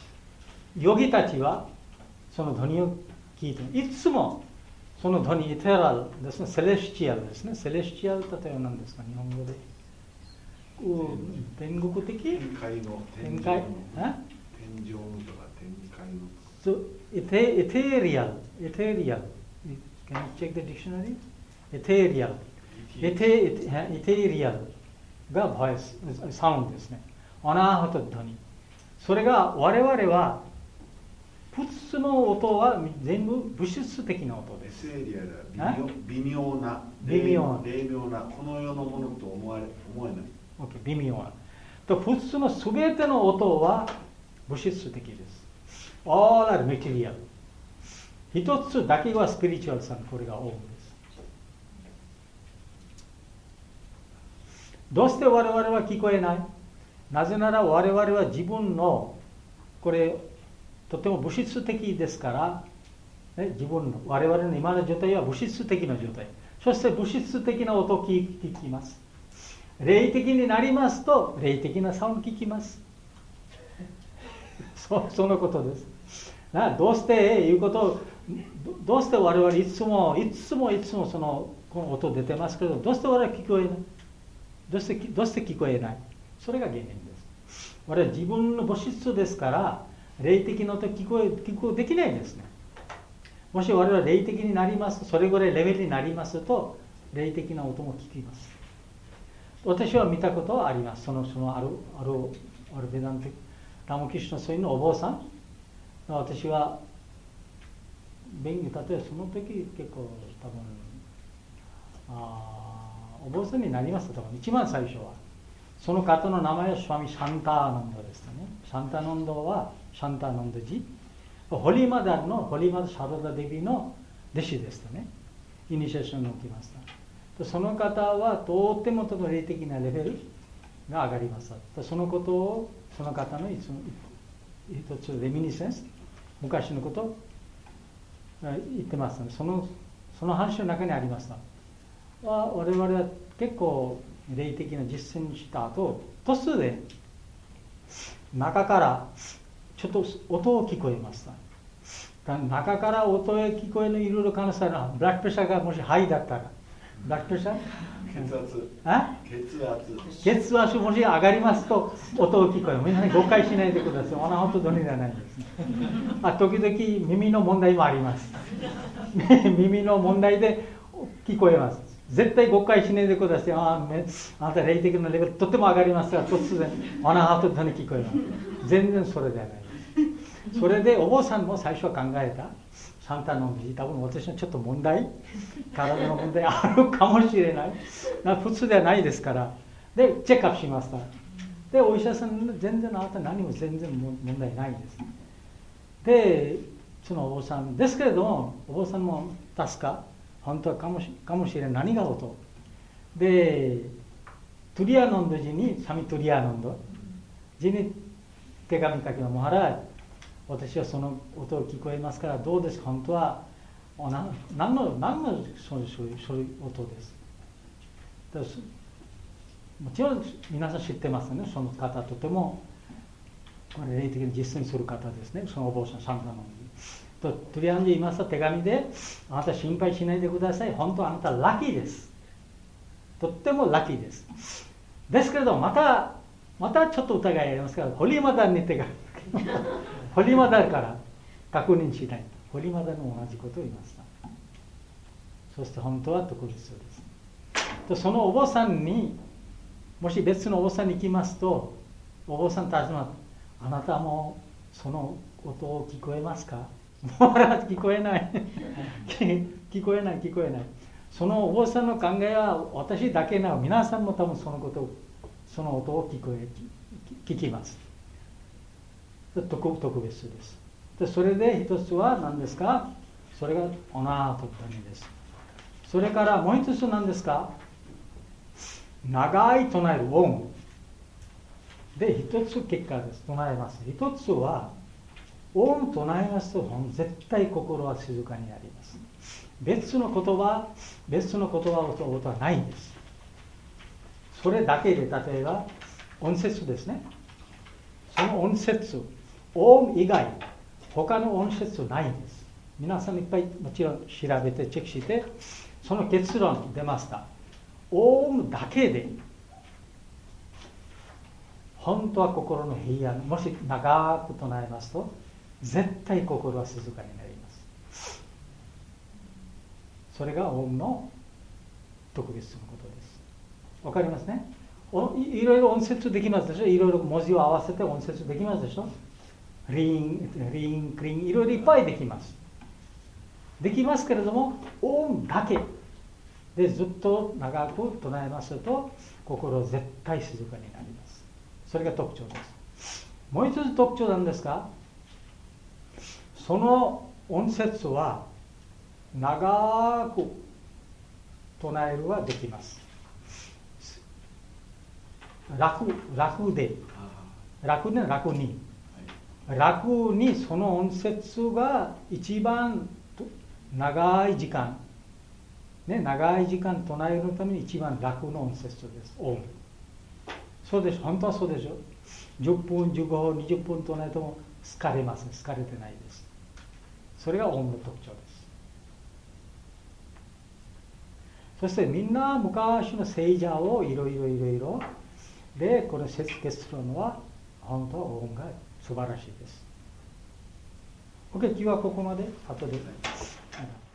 ヨギたちはそのドニを聞いていつもそのドニ、エテラルですね、セレスチアルですね。セレスチアルって例えば何ですか、日本語で。天国的天界の天井のとか天界の。 So, ethereal. Can you check the dictionary? Ethereal. Ethereal がボイス、サウンドですね。オナーホトドニ。それが我々は普通の音は全部物質的な音です。 エセリアは微妙な、霊妙な、この世のものと思えない。 Okay、微妙な。と普通のすべての音は物質的です。All are material。一つだけはスピリチュアルさん、これが多いです。どうして我々は聞こえない？ なぜなら我々は自分のこれとても物質的ですから、ね、自分の我々の今の状態は物質的な状態。そして物質的な音を聞きます。霊的になりますと霊的なサウンド聞きます。そのことです。どうしていうことを、どうして我々いつもそのこの音出てますけど、どうして我々聞こえない？どうして聞こえない？それが原因です。我々自分の物質ですから霊的な音聞こえできないんですね。もし我々霊的になりますと、それぐらいレベルになりますと霊的な音も聞きます。私は見たことはあります。そのあるベダンテラモキシュのそういうのお坊さん、私は例えばその時結構多分お坊さんになりました。多分一番最初はその方の名前はスワミ・シャンターノンドでしたね。シャンターノンドはシャンターノンド寺、ホリマダシャロダデビの弟子でしたね。イニシエーションを受けました。その方はとっても霊的なレベルが上がりました。そのことをその方の一つレミニセンス、昔のことを言ってますので、その話の中にありました。我々は結構霊的な実践した後、突然中からちょっと音を聞こえました。中から音が聞こえるいろいろ可能性ある。ブラックプレッシャーがもしハイだったら、ブラックプレッシャー血圧もし上がりますと音を聞こえる。みんなに誤解しないでください。本当にではないんですね。時々耳の問題もあります。耳の問題で聞こえます。絶対誤解しないでください。あなた霊的なレベルとても上がりますが、突然アナハトとに聞こえます。全然それではないです。それでお坊さんも最初は考えた。シャンターノンド、多分私のちょっと問題、体の問題あるかもしれない。普通ではないですから。で、チェックアップしました。で、お医者さん、全然あなた何も全然問題ないです。で、そのお坊さんですけれども、お坊さんも確か、本当はかもしれない。何が音で、トゥリアノンド寺に、サミトゥリアノンド寺に手紙書きのモハラー、私はその音を聞こえますから、どうですか、本当は何のそういう音です。もちろん皆さん知ってますね。その方とてもこれ霊的に実践する方ですね。そのお坊さん、シャンタノンととりあえず言いました。手紙で、あなた心配しないでください。本当はあなたラッキーです。とってもラッキーです。ですけれども、またちょっと疑いありますから、ホリマダに手紙ホリマダから確認しない。ホリマダの同じことを言いました。そして本当は特別です。とそのお坊さんに、もし別のお坊さんに行きますと、お坊さんたちは、あなたもその音を聞こえますか？もう聞こえない聞こえない。そのお坊さんの考えは私だけなの。皆さんも多分その音を聞きます。特別です。でそれで一つは何ですか？それがオナートタニです。それからもう一つ何ですか？長い唱える音で一つ結果です。唱えます。一つは音唱えますと絶対心は静かになります。別の言葉音はないんです。それだけで、例えば音節ですね。その音節、音以外他の音節ないんです。皆さんいっぱいもちろん調べてチェックして、その結論出ました。音だけで本当は心の平安、もし長く唱えますと絶対心は静かになります。それが音の特別なことです。わかりますね。いろいろ音節できますでしょ。いろいろ文字を合わせて音節できますでしょ。リンクリンいろいろいっぱいできます。できますけれども、音だけでずっと長く唱えますと心絶対静かになります。それが特徴です。もう一つ特徴なんですが、その音節は長く唱えるはできます。 楽で、楽で楽に、楽にその音節が一番長い時間、ね、長い時間唱えるために一番楽の音節です。オウム。そうでしょ、本当はそうでしょ。10分、15分、20分唱えても疲れません。疲れてないです。それがオウムの特徴です。そしてみんな昔の聖者をいろいろでこれ説決するのは本当はオウムが素晴らしいです。OK、今日はここまで。後で。